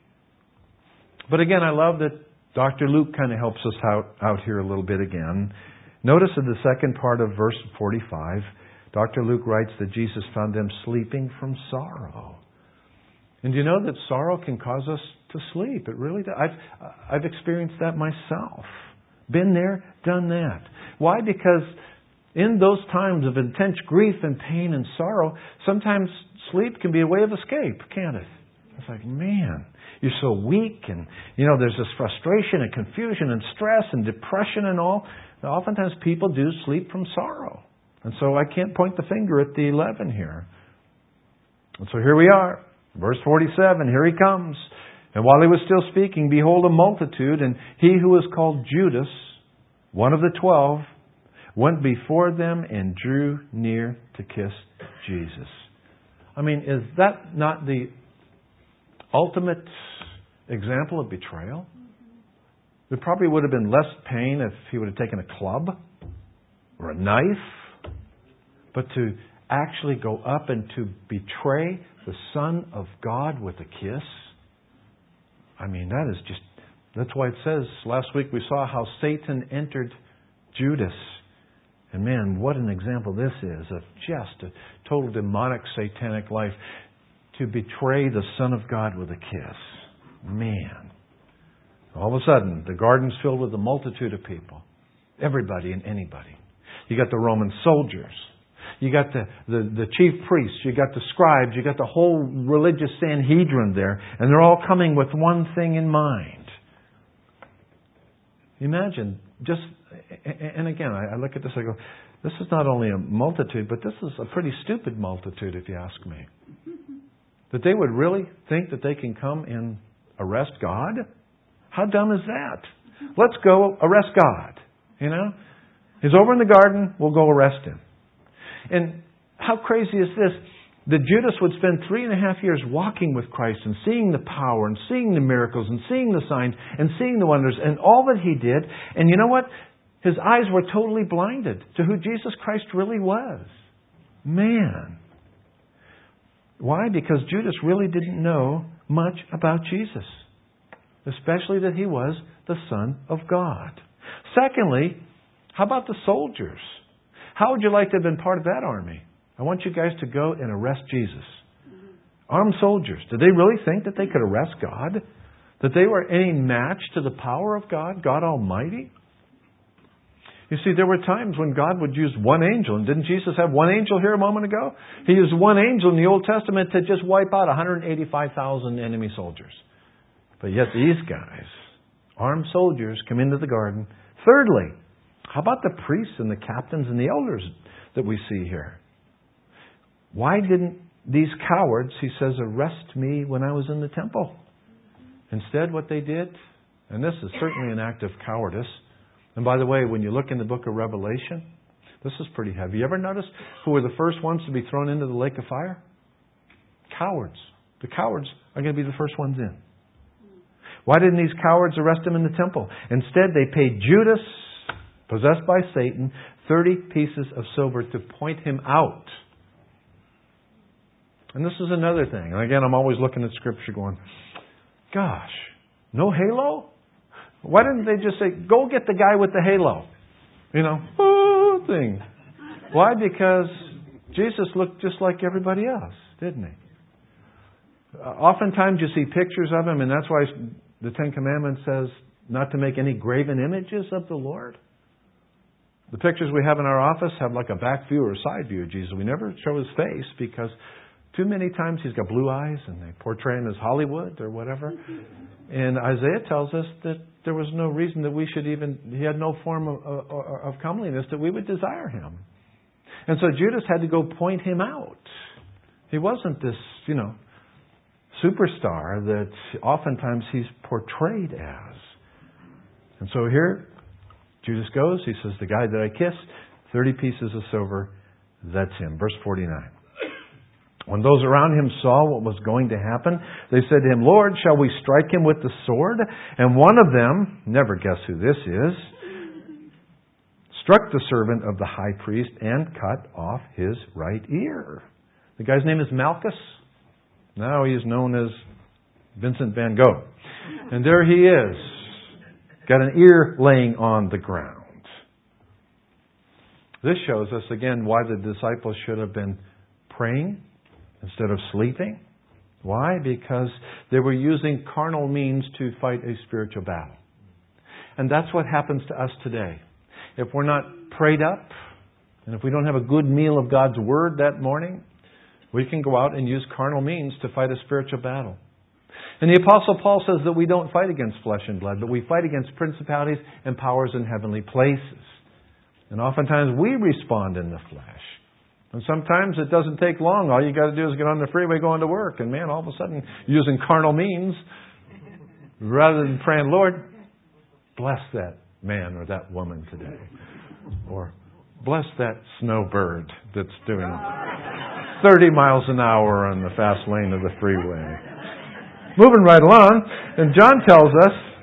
But again, I love that Dr. Luke kind of helps us out here a little bit again. Notice in the second part of verse 45, Dr. Luke writes that Jesus found them sleeping from sorrow. And do you know that sorrow can cause us to sleep? It really does. I've experienced that myself. Been there, done that. Why? Because in those times of intense grief and pain and sorrow, sometimes sleep can be a way of escape, can't it? It's like, man, you're so weak and, there's this frustration and confusion and stress and depression and all. Now, oftentimes people do sleep from sorrow. And so I can't point the finger at the 11 here. And so here we are. Verse 47, here He comes. "And while He was still speaking, behold, a multitude, and he who was called Judas, one of the 12, went before them and drew near to kiss Jesus." I mean, is that not the ultimate example of betrayal? There probably would have been less pain if he would have taken a club or a knife. But to actually go up and to betray the Son of God with a kiss, I mean, that's why it says, last week we saw how Satan entered Judas. And man, what an example this is of just a total demonic satanic life. To betray the Son of God with a kiss. Man. All of a sudden, the garden's filled with a multitude of people. Everybody and anybody. You got the Roman soldiers. You got the chief priests. You got the scribes. You got the whole religious Sanhedrin there. And they're all coming with one thing in mind. Imagine, and again, I look at this, I go, this is not only a multitude, but this is a pretty stupid multitude, if you ask me. That they would really think that they can come and arrest God? How dumb is that? Let's go arrest God. He's over in the garden, we'll go arrest Him. And how crazy is this? That Judas would spend 3.5 years walking with Christ and seeing the power and seeing the miracles and seeing the signs and seeing the wonders and all that he did. And you know what? His eyes were totally blinded to who Jesus Christ really was. Man. Why? Because Judas really didn't know much about Jesus. Especially that He was the Son of God. Secondly, how about the soldiers? How would you like to have been part of that army? I want you guys to go and arrest Jesus. Armed soldiers. Did they really think that they could arrest God? That they were any match to the power of God, God Almighty? You see, there were times when God would use one angel. And didn't Jesus have one angel here a moment ago? He used one angel in the Old Testament to just wipe out 185,000 enemy soldiers. But yet these guys, armed soldiers, come into the garden. Thirdly, how about the priests and the captains and the elders that we see here? Why didn't these cowards, he says, arrest me when I was in the temple? Instead, what they did, and this is certainly an act of cowardice. And by the way, when you look in the book of Revelation, this is pretty heavy. You ever notice who were the first ones to be thrown into the lake of fire? Cowards. The cowards are going to be the first ones in. Why didn't these cowards arrest him in the temple? Instead, they paid Judas, possessed by Satan, 30 pieces of silver to point him out. And this is another thing. And again, I'm always looking at Scripture going, gosh, no halo? Why didn't they just say, go get the guy with the halo? Thing. Why? Because Jesus looked just like everybody else, didn't he? Oftentimes you see pictures of him, and that's why the Ten Commandments says not to make any graven images of the Lord. The pictures we have in our office have like a back view or a side view of Jesus. We never show his face because too many times he's got blue eyes and they portray him as Hollywood or whatever. And Isaiah tells us that there was no reason that he had no form of comeliness that we would desire him. And so Judas had to go point him out. He wasn't this, superstar that oftentimes he's portrayed as. And so here, Judas goes. He says, the guy that I kissed, 30 pieces of silver, that's him. Verse 49. When those around him saw what was going to happen, they said to him, Lord, shall we strike him with the sword? And one of them, never guess who this is, struck the servant of the high priest and cut off his right ear. The guy's name is Malchus. Now he is known as Vincent van Gogh. And there he is, got an ear laying on the ground. This shows us again why the disciples should have been praying instead of sleeping. Why? Because they were using carnal means to fight a spiritual battle. And that's what happens to us today. If we're not prayed up, and if we don't have a good meal of God's Word that morning, we can go out and use carnal means to fight a spiritual battle. And the Apostle Paul says that we don't fight against flesh and blood, but we fight against principalities and powers in heavenly places. And oftentimes we respond in the flesh. And sometimes it doesn't take long. All you got to do is get on the freeway going to work. And man, all of a sudden, using carnal means, rather than praying, Lord, bless that man or that woman today. Or bless that snowbird that's doing 30 miles an hour on the fast lane of the freeway. Moving right along, and John tells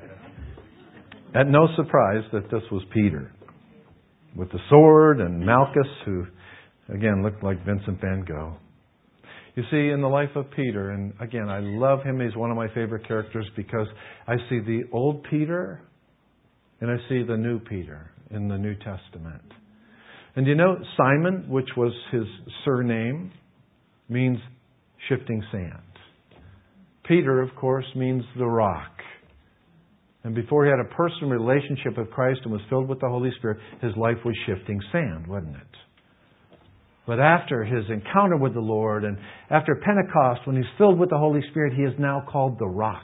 us, at no surprise, that this was Peter. With the sword and Malchus, who again looked like Vincent van Gogh. You see, in the life of Peter, and again, I love him. He's one of my favorite characters because I see the old Peter and I see the new Peter in the New Testament. And Simon, which was his surname, means shifting sand. Peter, of course, means the rock. And before he had a personal relationship with Christ and was filled with the Holy Spirit, his life was shifting sand, wasn't it? But after his encounter with the Lord and after Pentecost, when he's filled with the Holy Spirit, he is now called the rock.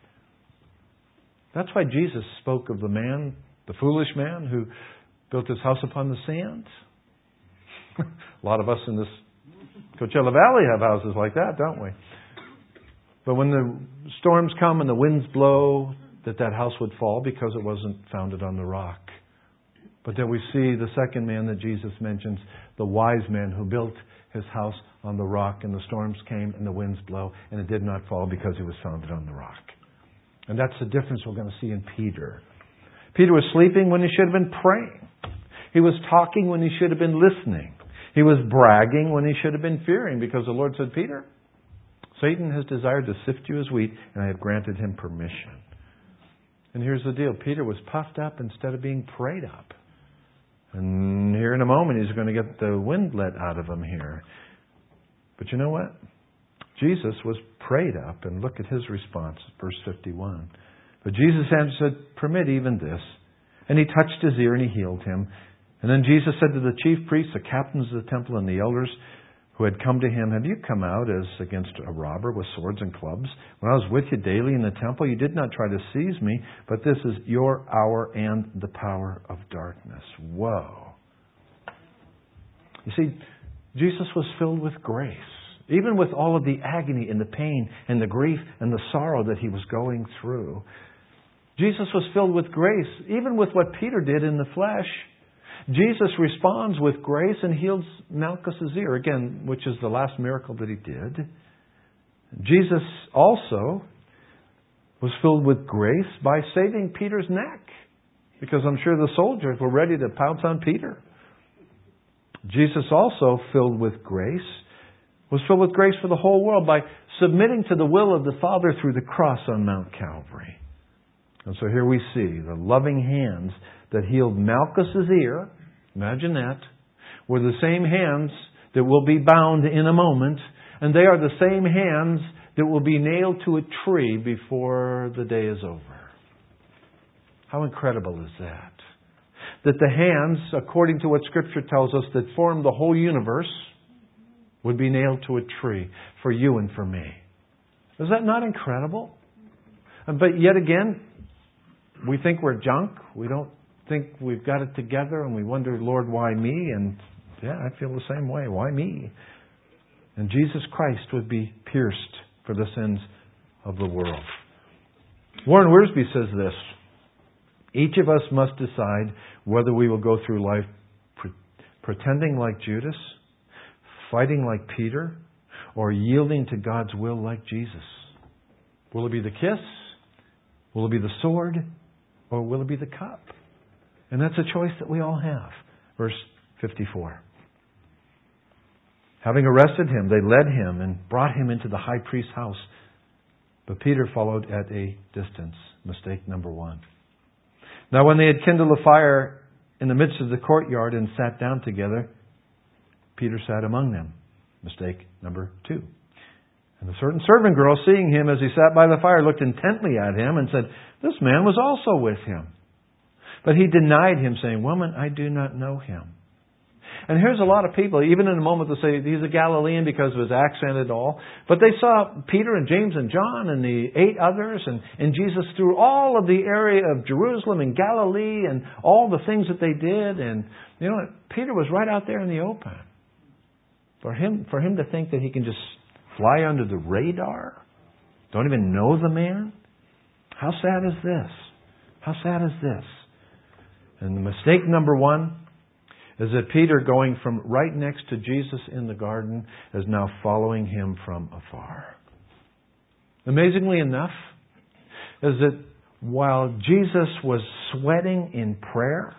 That's why Jesus spoke of the man, the foolish man who built his house upon the sand. A lot of us in this Coachella Valley have houses like that, don't we? But when the storms come and the winds blow, that house would fall because it wasn't founded on the rock. But then we see the second man that Jesus mentions, the wise man who built his house on the rock, and the storms came and the winds blow, and it did not fall because he was founded on the rock. And that's the difference we're going to see in Peter. Peter was sleeping when he should have been praying. He was talking when he should have been listening. He was bragging when he should have been fearing, because the Lord said, Peter, Satan has desired to sift you as wheat, and I have granted him permission. And here's the deal. Peter was puffed up instead of being prayed up. And here in a moment, he's going to get the wind let out of him here. But you know what? Jesus was prayed up, and look at his response, verse 51. But Jesus answered, permit even this. And he touched his ear and he healed him. And then Jesus said to the chief priests, the captains of the temple, and the elders who had come to him, "Have you come out as against a robber with swords and clubs? When I was with you daily in the temple, you did not try to seize me, but this is your hour and the power of darkness." Whoa. You see, Jesus was filled with grace. Even with all of the agony and the pain and the grief and the sorrow that he was going through, Jesus was filled with grace. Even with what Peter did in the flesh, Jesus responds with grace and heals Malchus' ear, again, which is the last miracle that he did. Jesus also was filled with grace by saving Peter's neck, because I'm sure the soldiers were ready to pounce on Peter. Jesus also was filled with grace for the whole world by submitting to the will of the Father through the cross on Mount Calvary. And so here we see the loving hands that healed Malchus' ear, imagine that, were the same hands that will be bound in a moment, and they are the same hands that will be nailed to a tree before the day is over. How incredible is that? That the hands, according to what Scripture tells us, that form the whole universe, would be nailed to a tree for you and for me. Is that not incredible? But yet again, we think we're junk. We don't think we've got it together, and we wonder, Lord, why me? And yeah, I feel the same way. Why me? And Jesus Christ would be pierced for the sins of the world. Warren Wiersbe says this: each of us must decide whether we will go through life pretending like Judas, fighting like Peter, or yielding to God's will like Jesus. Will it be the kiss? Will it be the sword? Or will it be the cup? And that's a choice that we all have. Verse 54. Having arrested him, they led him and brought him into the high priest's house. But Peter followed at a distance. Mistake number one. Now when they had kindled a fire in the midst of the courtyard and sat down together, Peter sat among them. Mistake number two. And a certain servant girl, seeing him as he sat by the fire, looked intently at him and said, "This man was also with him." But he denied him, saying, "Woman, I do not know him." And here's a lot of people, even in a moment, they'll say he's a Galilean because of his accent and all. But they saw Peter and James and John and the 8 others and Jesus through all of the area of Jerusalem and Galilee and all the things that they did. And you know what? Peter was right out there in the open. For him to think that he can just fly under the radar, don't even know the man, how sad is this? How sad is this? And the mistake number one is that Peter, going from right next to Jesus in the garden, is now following him from afar. Amazingly enough, is that while Jesus was sweating in prayer,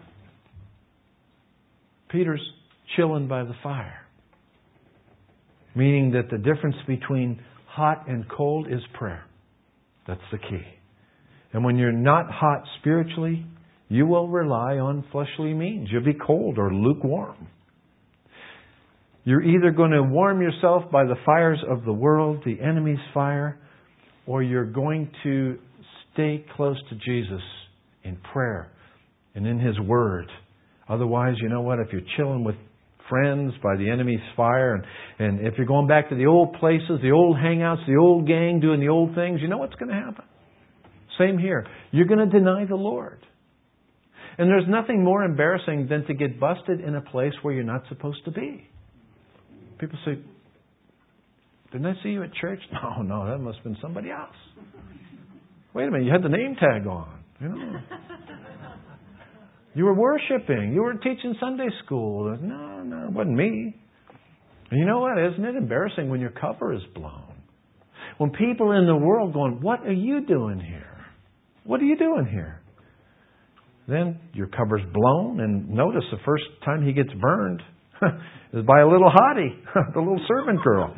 Peter's chilling by the fire. Meaning that the difference between hot and cold is prayer. That's the key. And when you're not hot spiritually, you will rely on fleshly means. You'll be cold or lukewarm. You're either going to warm yourself by the fires of the world, the enemy's fire, or you're going to stay close to Jesus in prayer and in His Word. Otherwise, you know what? If you're chilling with friends by the enemy's fire, and if you're going back to the old places, the old hangouts, the old gang, doing the old things, you know what's going to happen? Same here. You're going to deny the Lord. And there's nothing more embarrassing than to get busted in a place where you're not supposed to be. People say, "Didn't I see you at church?" No, that must have been somebody else. Wait a minute, you had the name tag on. You know. You were worshiping. You were teaching Sunday school. No, it wasn't me. And you know what? Isn't it embarrassing when your cover is blown? When people in the world going, "What are you doing here? What are you doing here?" Then your cover's blown, and notice the first time he gets burned is by a little hottie, the little servant girl.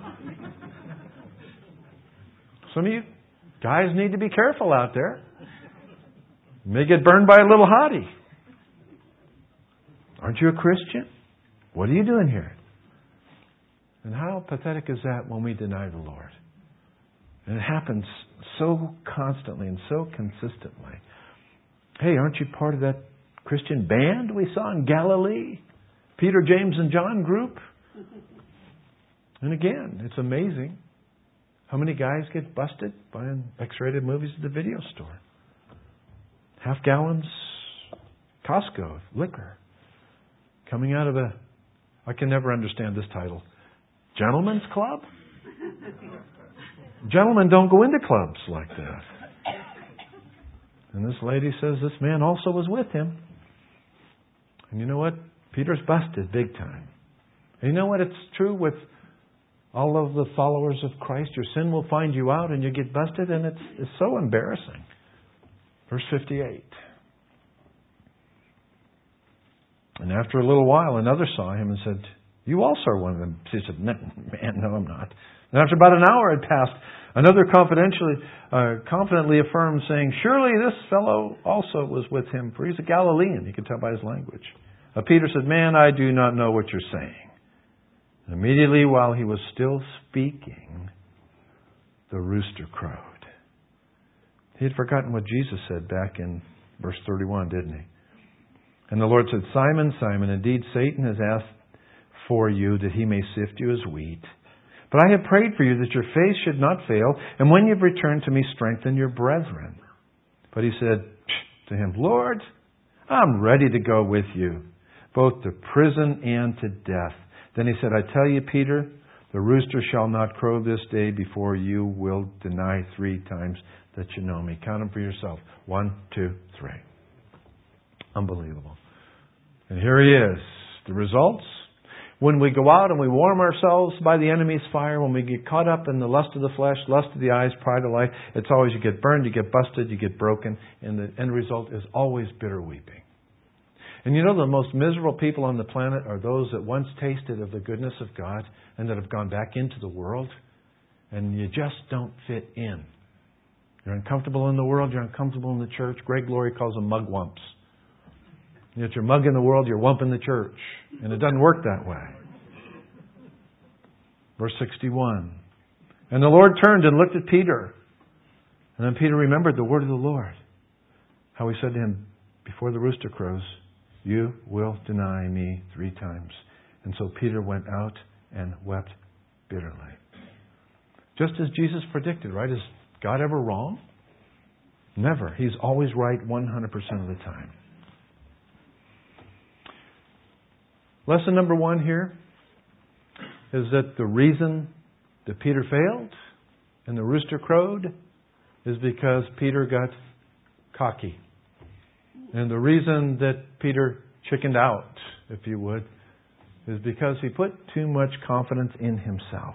Some of you guys need to be careful out there. You may get burned by a little hottie. Aren't you a Christian? What are you doing here? And how pathetic is that when we deny the Lord? And it happens so constantly and so consistently. Hey, aren't you part of that Christian band we saw in Galilee. Peter, James, and John group. And again, it's amazing how many guys get busted buying X-rated movies at the video store. Half gallons, Costco, liquor. Coming out of I can never understand this title. Gentlemen's Club? Gentlemen don't go into clubs like that. And this lady says this man also was with him. And you know what? Peter's busted big time. And you know what? It's true with all of the followers of Christ. Your sin will find you out and you get busted, and it's so embarrassing. Verse 58. And after a little while, another saw him and said, "You also are one of them." He said, "Man, no, I'm not." And after about an hour had passed, another confidently affirmed, saying, "Surely this fellow also was with him, for he's a Galilean." You can tell by his language. Peter said, "Man, I do not know what you're saying." And immediately while he was still speaking, the rooster crowed. He had forgotten what Jesus said back in verse 31, didn't he? And the Lord said, "Simon, Simon, indeed Satan has asked for you that he may sift you as wheat. But I have prayed for you that your faith should not fail, and when you've returned to me, strengthen your brethren." But he said to him, "Lord, I'm ready to go with you, both to prison and to death." Then he said, "I tell you, Peter, the rooster shall not crow this day before you will deny 3 times that you know me." Count them for yourself. 1, 2, 3. Unbelievable. And here he is. The results? When we go out and we warm ourselves by the enemy's fire, when we get caught up in the lust of the flesh, lust of the eyes, pride of life, it's always you get burned, you get busted, you get broken, and the end result is always bitter weeping. And you know the most miserable people on the planet are those that once tasted of the goodness of God and that have gone back into the world, and you just don't fit in. You're uncomfortable in the world, you're uncomfortable in the church. Greg Laurie calls them mugwumps. Yet you're mug in the world, you're wump in the church. And it doesn't work that way. Verse 61. And the Lord turned and looked at Peter. And then Peter remembered the word of the Lord. How he said to him, "Before the rooster crows, you will deny me 3 times." And so Peter went out and wept bitterly. Just as Jesus predicted, right? Is God ever wrong? Never. He's always right 100% of the time. Lesson number 1 here is that the reason that Peter failed and the rooster crowed is because Peter got cocky. And the reason that Peter chickened out, if you would, is because he put too much confidence in himself.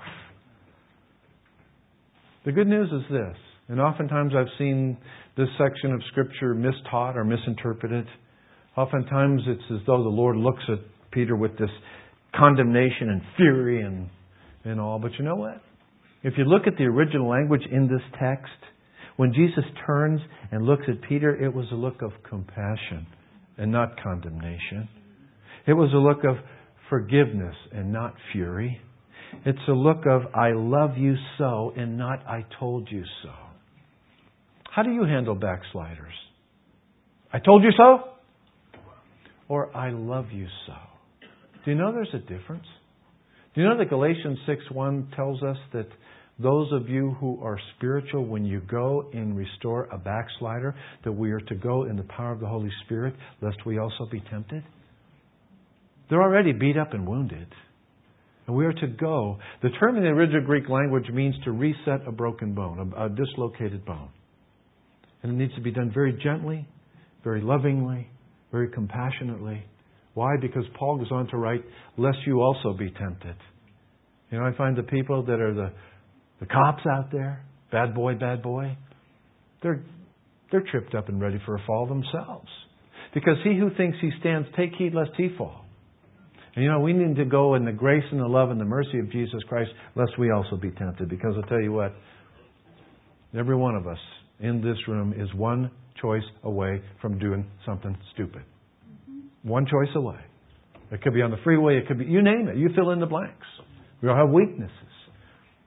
The good news is this, and oftentimes I've seen this section of Scripture mistaught or misinterpreted. Oftentimes it's as though the Lord looks at Peter with this condemnation and fury and all. But you know what? If you look at the original language in this text, when Jesus turns and looks at Peter, it was a look of compassion and not condemnation. It was a look of forgiveness and not fury. It's a look of "I love you so" and not "I told you so." How do you handle backsliders? "I told you so" or "I love you so"? Do you know there's a difference? Do you know that Galatians 6:1 tells us that those of you who are spiritual, when you go and restore a backslider, that we are to go in the power of the Holy Spirit, lest we also be tempted? They're already beat up and wounded. And we are to go. The term in the original Greek language means to reset a broken bone, a dislocated bone. And it needs to be done very gently, very lovingly, very compassionately. Why? Because Paul goes on to write, "Lest you also be tempted." You know, I find the people that are the cops out there, bad boy, they're tripped up and ready for a fall themselves. Because he who thinks he stands, take heed lest he fall. And you know, we need to go in the grace and the love and the mercy of Jesus Christ, lest we also be tempted. Because I'll tell you what, every one of us in this room is one choice away from doing something stupid. One choice away. It could be on the freeway, it could be, you name it. You fill in the blanks. We all have weaknesses.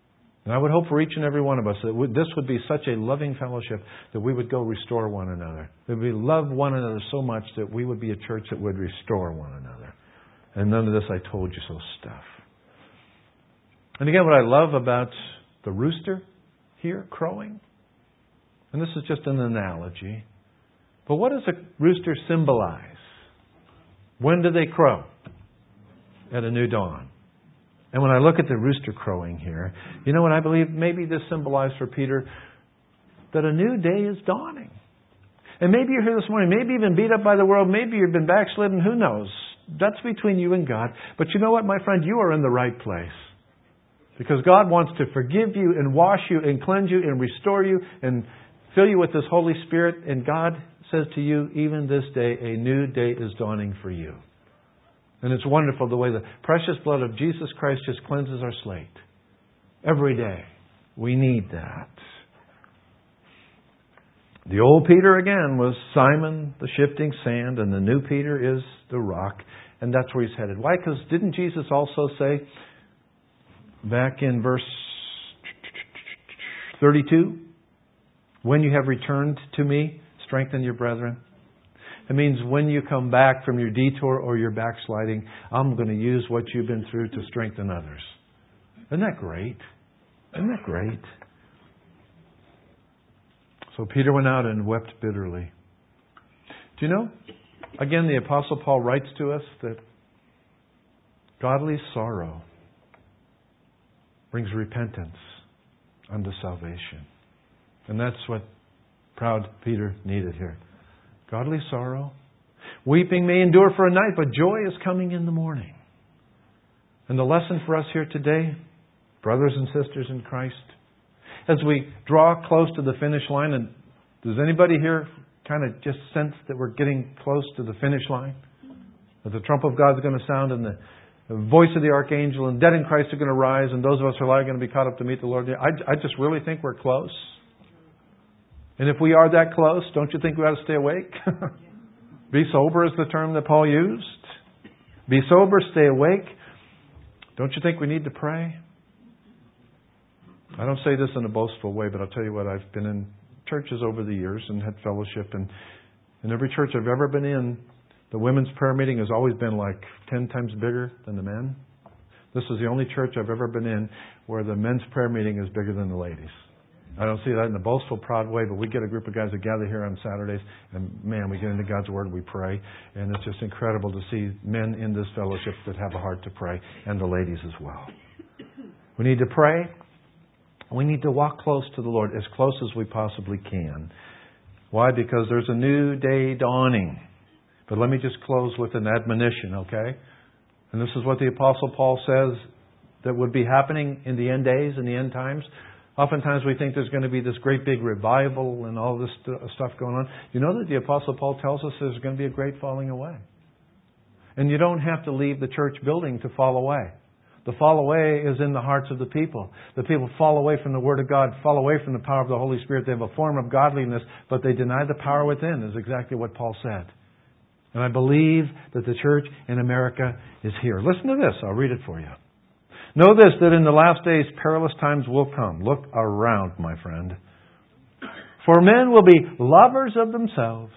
And I would hope for each and every one of us that this would be such a loving fellowship that we would go restore one another. That we love one another so much that we would be a church that would restore one another. And none of this I told you so stuff. And again, what I love about the rooster here crowing, and this is just an analogy, but what does a rooster symbolize? When do they crow? At a new dawn. And when I look at the rooster crowing here, you know what I believe? Maybe this symbolized for Peter that a new day is dawning. And maybe you're here this morning, maybe you've been beat up by the world, maybe you've been backslidden, who knows? That's between you and God. But you know what, my friend? You are in the right place. Because God wants to forgive you and wash you and cleanse you and restore you and fill you with His Holy Spirit. And God says to you, even this day, a new day is dawning for you. And it's wonderful the way the precious blood of Jesus Christ just cleanses our slate. Every day. We need that. The old Peter, again, was Simon, the shifting sand, and the new Peter is the rock. And that's where he's headed. Why? Because didn't Jesus also say, back in verse 32, when you have returned to me, strengthen your brethren? It means when you come back from your detour or your backsliding, I'm going to use what you've been through to strengthen others. Isn't that great? Isn't that great? So Peter went out and wept bitterly. Do you know, again, the Apostle Paul writes to us that godly sorrow brings repentance unto salvation. And that's what proud Peter needed here. Godly sorrow. Weeping may endure for a night, but joy is coming in the morning. And the lesson for us here today, brothers and sisters in Christ, as we draw close to the finish line, and does anybody here kind of just sense that we're getting close to the finish line? That the trump of God is going to sound and the voice of the archangel and dead in Christ are going to rise and those of us who are alive are going to be caught up to meet the Lord. I just really think we're close. And if we are that close, don't you think we ought to stay awake? Be sober is the term that Paul used. Be sober, stay awake. Don't you think we need to pray? I don't say this in a boastful way, but I'll tell you what, I've been in churches over the years and had fellowship. And in every church I've ever been in, the women's prayer meeting has always been like 10 times bigger than the men. This is the only church I've ever been in where the men's prayer meeting is bigger than the ladies. I don't see that in a boastful, proud way, but we get a group of guys that gather here on Saturdays, and man, we get into God's Word, we pray, and it's just incredible to see men in this fellowship that have a heart to pray, and the ladies as well. We need to pray. We need to walk close to the Lord, as close as we possibly can. Why? Because there's a new day dawning. But let me just close with an admonition, okay? And this is what the Apostle Paul says that would be happening in the end days, in the end times. Oftentimes we think there's going to be this great big revival and all this stuff going on. You know that the Apostle Paul tells us there's going to be a great falling away. And you don't have to leave the church building to fall away. The fall away is in the hearts of the people. The people fall away from the Word of God, fall away from the power of the Holy Spirit. They have a form of godliness, but they deny the power within, is exactly what Paul said. And I believe that the church in America is here. Listen to this. I'll read it for you. Know this, that in the last days perilous times will come. Look around, my friend. For men will be lovers of themselves.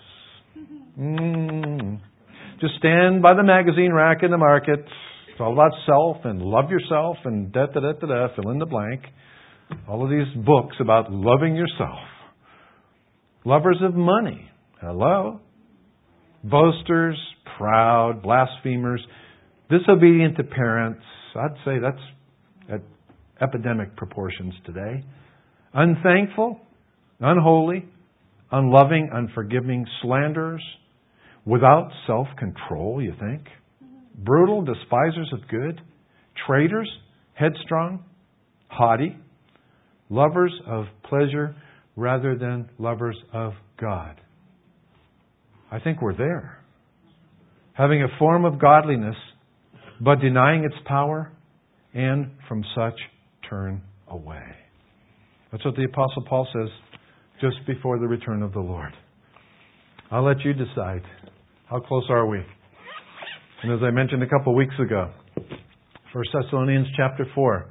Just stand by the magazine rack in the market. It's all about self and love yourself and da-da-da-da-da, fill in the blank. All of these books about loving yourself. Lovers of money. Hello. Boasters, proud, blasphemers, disobedient to parents. I'd say that's at epidemic proportions today. Unthankful, unholy, unloving, unforgiving, slanderers, without self-control, you think? Brutal, despisers of good, traitors, headstrong, haughty, lovers of pleasure rather than lovers of God. I think we're there. Having a form of godliness, but denying its power, and from such turn away. That's what the Apostle Paul says just before the return of the Lord. I'll let you decide. How close are we? And as I mentioned a couple weeks ago, 1 Thessalonians chapter 4.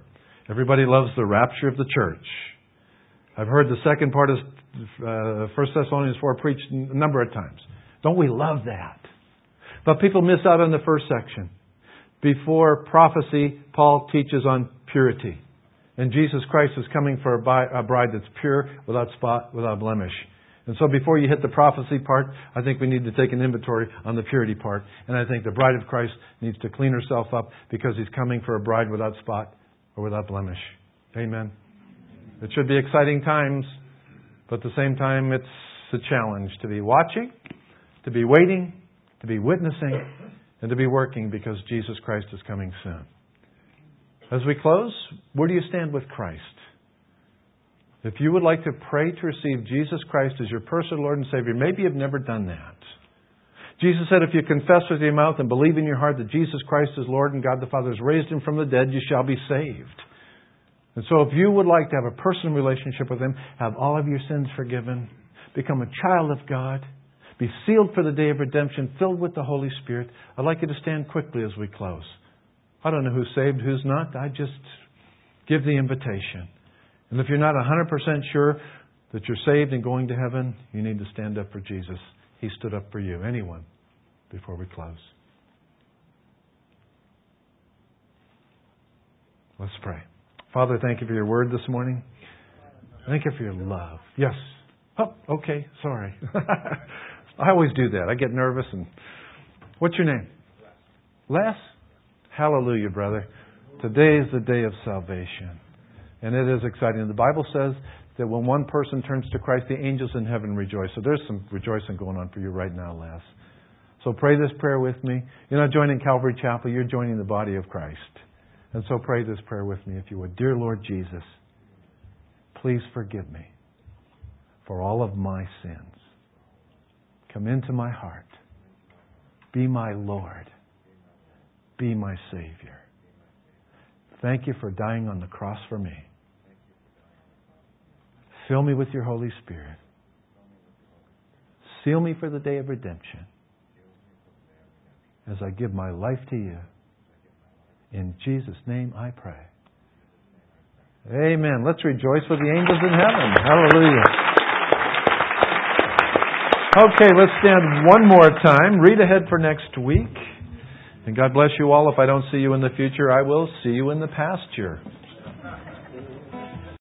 Everybody loves the rapture of the church. I've heard the second part of 1 Thessalonians 4 preached a number of times. Don't we love that? But people miss out on the first section. Before prophecy, Paul teaches on purity. And Jesus Christ is coming for a bride that's pure, without spot, without blemish. And so before you hit the prophecy part, I think we need to take an inventory on the purity part. And I think the bride of Christ needs to clean herself up because He's coming for a bride without spot or without blemish. Amen. It should be exciting times, but at the same time, it's a challenge to be watching, to be waiting, to be witnessing, and to be working because Jesus Christ is coming soon. As we close, where do you stand with Christ? If you would like to pray to receive Jesus Christ as your personal Lord and Savior, maybe you've never done that. Jesus said, if you confess with your mouth and believe in your heart that Jesus Christ is Lord and God the Father has raised Him from the dead, you shall be saved. And so if you would like to have a personal relationship with Him, have all of your sins forgiven, become a child of God, be sealed for the day of redemption, filled with the Holy Spirit, I'd like you to stand quickly as we close. I don't know who's saved, who's not. I just give the invitation. And if you're not 100% sure that you're saved and going to heaven, you need to stand up for Jesus. He stood up for you. Anyone, before we close. Let's pray. Father, thank you for your word this morning. Thank you for your love. Yes. Oh, okay. Sorry. I always do that. I get nervous. And what's your name? Les? Hallelujah, brother. Today is the day of salvation. And it is exciting. The Bible says that when one person turns to Christ, the angels in heaven rejoice. So there's some rejoicing going on for you right now, Les. So pray this prayer with me. You're not joining Calvary Chapel. You're joining the body of Christ. And so pray this prayer with me if you would. Dear Lord Jesus, please forgive me for all of my sins. Come into my heart. Be my Lord. Be my Savior. Thank you for dying on the cross for me. Fill me with your Holy Spirit. Seal me for the day of redemption as I give my life to you. In Jesus' name I pray. Amen. Let's rejoice with the angels in heaven. Hallelujah. Okay, let's stand one more time. Read ahead for next week. And God bless you all. If I don't see you in the future, I will see you in the pasture.